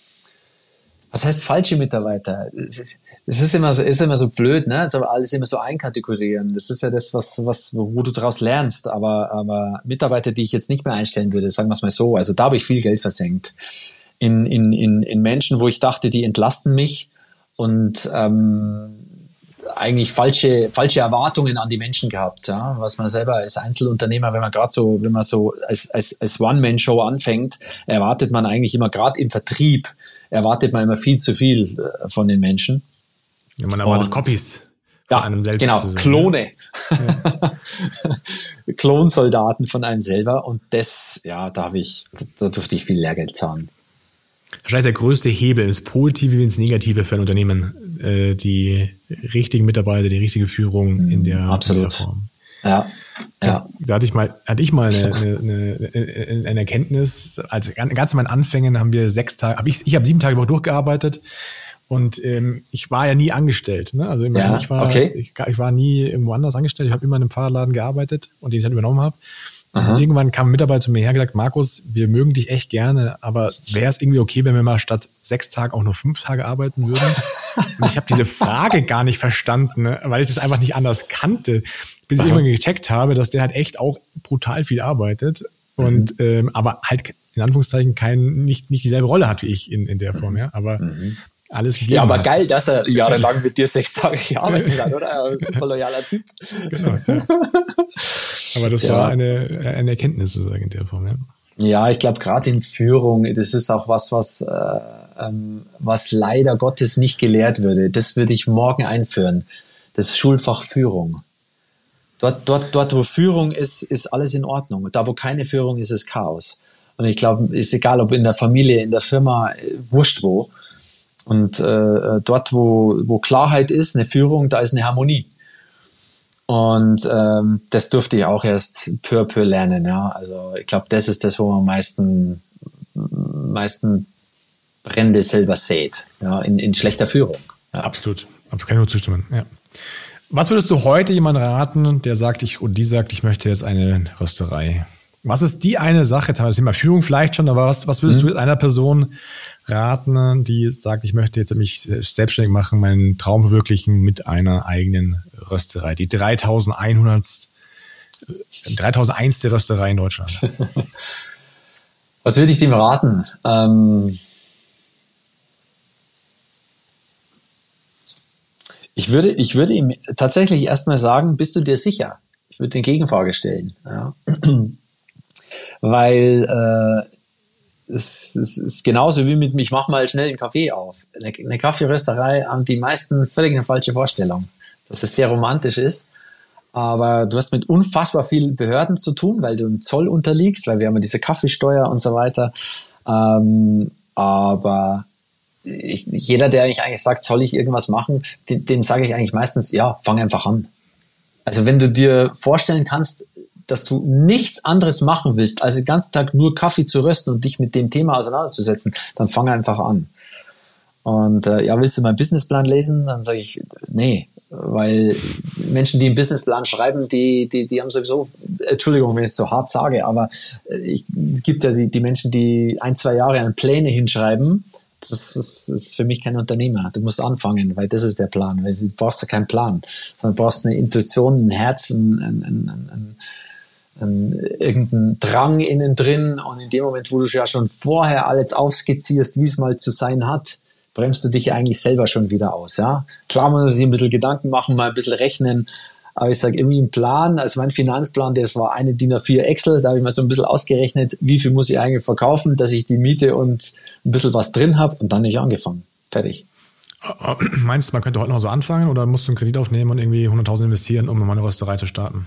was heißt falsche Mitarbeiter? Das ist immer so, ist immer so blöd, ne? Das ist aber alles immer so einkategorieren. Das ist ja das, was, was, wo du daraus lernst. Aber, aber Mitarbeiter, die ich jetzt nicht mehr einstellen würde, sagen wir es mal so. Also da habe ich viel Geld versenkt in in in in Menschen, wo ich dachte, die entlasten mich und ähm, eigentlich falsche falsche Erwartungen an die Menschen gehabt, ja, was man selber als Einzelunternehmer, wenn man gerade so, wenn man so als als als One-Man-Show anfängt, erwartet man eigentlich immer gerade im Vertrieb erwartet man immer viel zu viel von den Menschen. Ja, man erwartet Und, Copies von ja, einem selbst. Genau, Klone, ja. Klonsoldaten von einem selber. Und das, ja, da habe ich, da durfte ich viel Lehrgeld zahlen. Wahrscheinlich der größte Hebel ins Positive wie ins Negative für ein Unternehmen, äh, die richtigen Mitarbeiter, die richtige Führung in der, Absolut. in der Form. Ja. Ja. Da hatte ich mal, hatte ich mal eine, eine, eine, eine Erkenntnis. Also ganz in meinen Anfängen haben wir sechs Tage, hab ich, ich habe sieben Tage die Woche durchgearbeitet und ähm, ich war ja nie angestellt. Ne? Also immer, ja, ich war, okay. ich, ich war nie irgendwo anders angestellt. Ich habe immer in einem Fahrradladen gearbeitet und den ich dann übernommen habe. Und irgendwann kam ein Mitarbeiter zu mir her und gesagt, Markus, wir mögen dich echt gerne, aber wäre es irgendwie okay, wenn wir mal statt sechs Tage auch nur fünf Tage arbeiten würden? Und ich habe diese Frage gar nicht verstanden, ne? Weil ich das einfach nicht anders kannte, bis ich irgendwann gecheckt habe, dass der halt echt auch brutal viel arbeitet und mhm. ähm, aber halt in Anführungszeichen kein nicht nicht dieselbe Rolle hat wie ich in in der Form, ja. Aber mhm. alles gegeben Ja, aber hat. geil, dass er jahrelang mit dir sechs Tage gearbeitet hat, oder? Ein super loyaler Typ. Genau. Ja. Aber das ja. war eine, eine Erkenntnis sozusagen in der Form, ja. Ja, ich glaube, gerade in Führung, das ist auch was, was, äh, ähm, was leider Gottes nicht gelehrt würde. Das würde ich morgen einführen. Das Schulfach Führung. Dort, dort, dort, wo Führung ist, ist alles in Ordnung. Und da, wo keine Führung ist, ist Chaos. Und ich glaube, ist egal, ob in der Familie, in der Firma, wurscht wo. Und äh, dort, wo, wo Klarheit ist, eine Führung, da ist eine Harmonie. Und ähm, das durfte ich auch erst peu à peu lernen. Ja. Also ich glaube, das ist das, wo man am meisten, meisten Brände selber sät, ja, in, in schlechter Führung. Ja. Absolut, absolut, kann ich nur zustimmen. Ja. Was würdest du heute jemandem raten, der sagt, ich und die sagt, ich möchte jetzt eine Rösterei? Was ist die eine Sache? Jetzt haben wir das Thema Führung vielleicht schon, aber was, was würdest mhm. du einer Person raten, die sagt, ich möchte jetzt mich selbstständig machen, meinen Traum verwirklichen mit einer eigenen Rösterei? Die dreitausendeinhundert, dreitausendeins. Rösterei in Deutschland. Was würde ich dem raten? Ähm ich würde, ich würde ihm tatsächlich erstmal sagen, bist du dir sicher? Ich würde den Gegenfrage stellen. Ja. weil äh, es, es ist genauso wie mit, ich mache mal schnell einen Kaffee auf. Eine, eine Kaffeerösterei haben die meisten völlig eine falsche Vorstellung, dass es sehr romantisch ist. Aber du hast mit unfassbar vielen Behörden zu tun, weil du dem Zoll unterliegst, weil wir haben ja diese Kaffeesteuer und so weiter. Ähm, aber ich, jeder, der eigentlich, eigentlich sagt, soll ich irgendwas machen, dem, dem sage ich eigentlich meistens, ja, fang einfach an. Also wenn du dir vorstellen kannst, dass du nichts anderes machen willst, als den ganzen Tag nur Kaffee zu rösten und dich mit dem Thema auseinanderzusetzen, dann fang einfach an. Und äh, ja, willst du meinen Businessplan lesen? Dann sage ich, nee, weil Menschen, die einen Businessplan schreiben, die, die, die haben sowieso, Entschuldigung, wenn ich es so hart sage, aber ich, es gibt ja die, die Menschen, die ein, zwei Jahre an Pläne hinschreiben. Das ist, das ist für mich kein Unternehmer. Du musst anfangen, weil das ist der Plan. Weil du brauchst ja keinen Plan, sondern du brauchst eine Intuition, ein Herz, ein, ein, ein, ein, ein, irgendeinen Drang innen drin. Und in dem Moment, wo du ja schon vorher alles aufskizzierst, wie es mal zu sein hat, bremst du dich eigentlich selber schon wieder aus, ja. Klar, man muss sich ein bisschen Gedanken machen, mal ein bisschen rechnen, aber ich sage irgendwie ein Plan, also mein Finanzplan, das war eine D I N A vier Excel, da habe ich mal so ein bisschen ausgerechnet, wie viel muss ich eigentlich verkaufen, dass ich die Miete und ein bisschen was drin habe und dann nicht angefangen. Fertig. Meinst du, man könnte heute noch so anfangen oder musst du einen Kredit aufnehmen und irgendwie hunderttausend investieren, um mal eine Rösterei zu starten?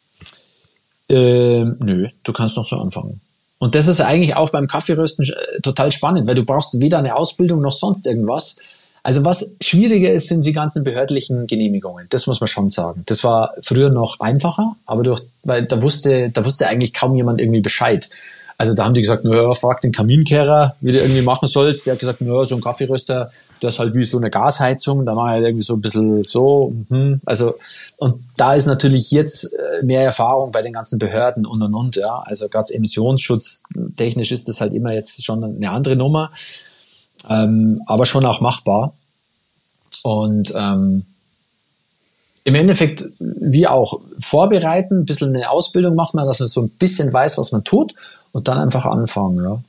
Ähm, nö, du kannst noch so anfangen. Und das ist eigentlich auch beim Kaffeerösten total spannend, weil du brauchst weder eine Ausbildung noch sonst irgendwas. Also was schwieriger ist, sind die ganzen behördlichen Genehmigungen. Das muss man schon sagen. Das war früher noch einfacher, aber durch, weil da wusste, da wusste eigentlich kaum jemand irgendwie Bescheid. Also da haben die gesagt, naja, frag den Kaminkehrer, wie du irgendwie machen sollst. Der hat gesagt, naja, so ein Kaffeeröster, das ist halt wie so eine Gasheizung. Da mache ich halt irgendwie so ein bisschen so. Also, und da ist natürlich jetzt mehr Erfahrung bei den ganzen Behörden und und und. Ja, also gerade Emissionsschutz, technisch ist das halt immer jetzt schon eine andere Nummer, ähm, aber schon auch machbar. Und ähm, im Endeffekt, wie auch, vorbereiten, ein bisschen eine Ausbildung machen, dass man so ein bisschen weiß, was man tut. Und dann einfach anfangen, ja.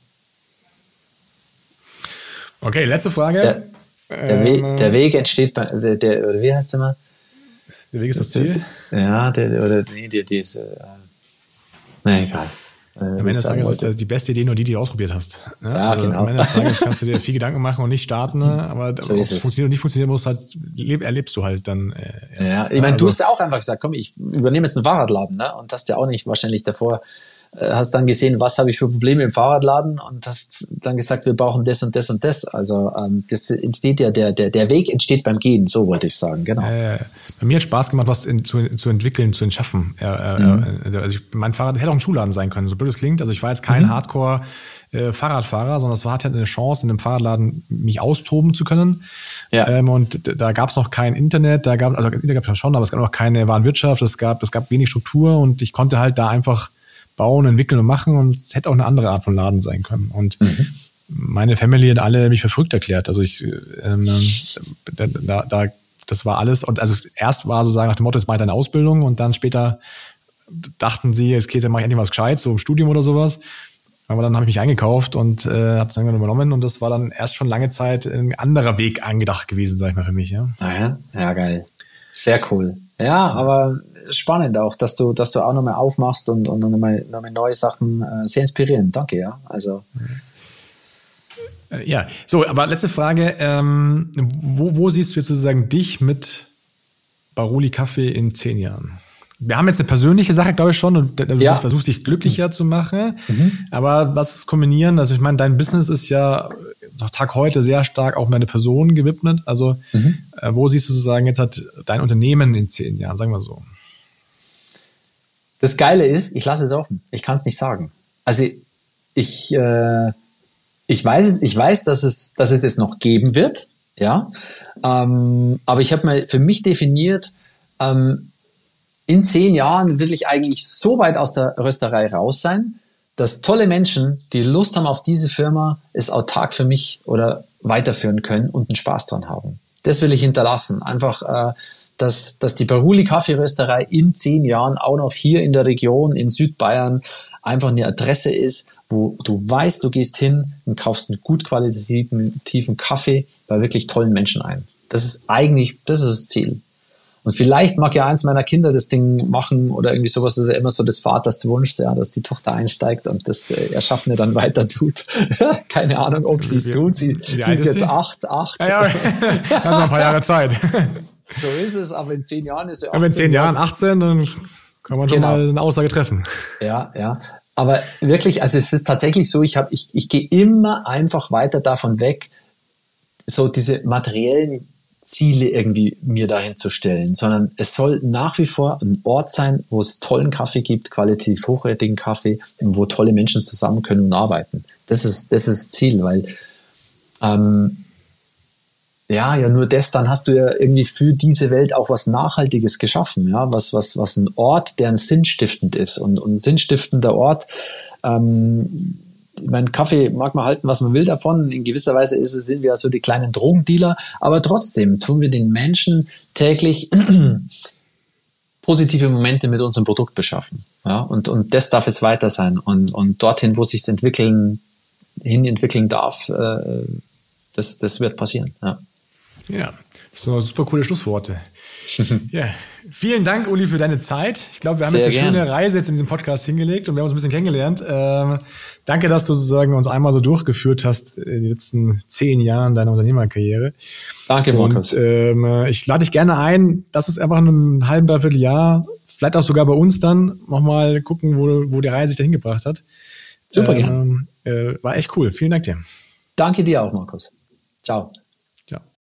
Okay, letzte Frage. Der, der, ähm, Weg, der Weg entsteht bei, der, der, oder wie heißt es immer? Der Weg ist das Ziel? Ja, der, oder, nee, die, die ist, äh, nee, egal. Am Ende des Tages ist das die beste Idee nur die, die du ausprobiert hast. Ne? Ja, also genau. Am Ende des Tages kannst du dir viel Gedanken machen und nicht starten, ne? Aber so ob es es funktioniert oder nicht funktionieren muss, halt, erlebst du halt dann äh, erst. Ja, ich meine, also, du hast ja auch einfach gesagt, komm, ich übernehme jetzt einen Fahrradladen, ne? Und hast ja auch nicht wahrscheinlich davor, hast dann gesehen, was habe ich für Probleme im Fahrradladen und hast dann gesagt, wir brauchen das und das und das. Also ähm, das entsteht ja, der, der, der Weg entsteht beim Gehen, so wollte ich sagen, genau. Äh, bei mir hat Spaß gemacht, was in, zu, zu entwickeln, zu entschaffen. Äh, mhm. äh, also ich, mein Fahrrad hätte auch ein Schuhladen sein können, so blöd es klingt. Also ich war jetzt kein mhm. Hardcore äh, Fahrradfahrer, sondern es war halt eine Chance, in einem Fahrradladen mich austoben zu können. Ja. Ähm, und da gab es noch kein Internet, da gab also Internet gab es schon, aber es gab noch keine Warenwirtschaft, es gab, es gab wenig Struktur und ich konnte halt da einfach bauen, entwickeln und machen und es hätte auch eine andere Art von Laden sein können. Und mhm. meine Family hat alle mich für verrückt erklärt. Also ich, ähm, da, da, das war alles. Und also erst war sozusagen nach dem Motto, jetzt mache ich eine Ausbildung und dann später dachten sie, jetzt, okay, jetzt mache ich endlich was Gescheites, so im Studium oder sowas. Aber dann habe ich mich eingekauft und äh, habe es dann übernommen und das war dann erst schon lange Zeit ein anderer Weg angedacht gewesen, sag ich mal, für mich. Ja, ah ja? Ja, geil. Sehr cool. Ja, aber spannend auch, dass du, dass du auch nochmal aufmachst und, und nochmal, nochmal neue Sachen, äh, sehr inspirierend. Danke, ja. Also. Ja, so, aber letzte Frage, ähm, wo, wo siehst du jetzt sozusagen dich mit Baroli Kaffee in zehn Jahren? Wir haben jetzt eine persönliche Sache, glaube ich, schon, und du ja. versuchst dich glücklicher mhm. zu machen, mhm. aber was kombinieren, also ich meine, dein Business ist ja Tag heute sehr stark auch meine Person gewidmet, also mhm. äh, wo siehst du sozusagen jetzt halt dein Unternehmen in zehn Jahren, sagen wir so? Das Geile ist, ich lasse es offen, ich kann es nicht sagen. Also ich, äh, ich weiß, ich weiß, dass es, dass es es noch geben wird, ja, ähm, aber ich habe mal für mich definiert, ähm, in zehn Jahren will ich eigentlich so weit aus der Rösterei raus sein, dass tolle Menschen, die Lust haben auf diese Firma, es autark für mich oder weiterführen können und einen Spaß dran haben. Das will ich hinterlassen. Einfach, äh, dass, dass die Baroli Kaffeerösterei in zehn Jahren auch noch hier in der Region, in Südbayern, einfach eine Adresse ist, wo du weißt, du gehst hin und kaufst einen gut qualitativen Kaffee bei wirklich tollen Menschen ein. Das ist eigentlich, das ist das Ziel. Und vielleicht mag ja eins meiner Kinder das Ding machen oder irgendwie sowas. Das ist ja immer so des Vaters Wunsch, ja, dass die Tochter einsteigt und das äh, Erschaffene dann weiter tut. Keine Ahnung, ob sie es tut. Sie, sie ist jetzt acht, acht. Ja, ja. Hast noch ein paar Jahre Zeit. So ist es, aber in zehn Jahren ist sie achtzehn. Aber in zehn Jahren achtzehn, dann kann man schon genau. mal eine Aussage treffen. Ja, ja. Aber wirklich, also es ist tatsächlich so, ich habe, ich, ich gehe immer einfach weiter davon weg, so diese materiellen Ziele irgendwie mir dahin zu stellen, sondern es soll nach wie vor ein Ort sein, wo es tollen Kaffee gibt, qualitativ hochwertigen Kaffee, wo tolle Menschen zusammen können und arbeiten. Das ist, das ist das Ziel, weil ähm, ja, ja, nur das, dann hast du ja irgendwie für diese Welt auch was Nachhaltiges geschaffen, ja, was, was, was ein Ort, der ein sinnstiftend ist und, und ein sinnstiftender Ort, ähm, ich meine, Kaffee mag man halten, was man will davon. In gewisser Weise ist es, sind wir ja so die kleinen Drogendealer, aber trotzdem tun wir den Menschen täglich positive Momente mit unserem Produkt beschaffen, ja, und, und das darf es weiter sein und, und dorthin, wo sich's entwickeln, hin entwickeln darf, äh, das, das wird passieren, ja. Ja, das sind super coole Schlussworte. Ja, vielen Dank, Uli, für deine Zeit. Ich glaube, wir haben Sehr jetzt eine gern. schöne Reise jetzt in diesem Podcast hingelegt und wir haben uns ein bisschen kennengelernt. Ähm, danke, dass du sozusagen uns einmal so durchgeführt hast in den letzten zehn Jahren deiner Unternehmerkarriere. Danke, Markus. Und ähm, ich lade dich gerne ein, lass uns einfach in einem halben, dreiviertel Jahr, vielleicht auch sogar bei uns dann, nochmal gucken, wo, wo die Reise dich dahin gebracht hat. Super ähm, gern. Äh, war echt cool. Vielen Dank dir. Danke dir auch, Markus. Ciao.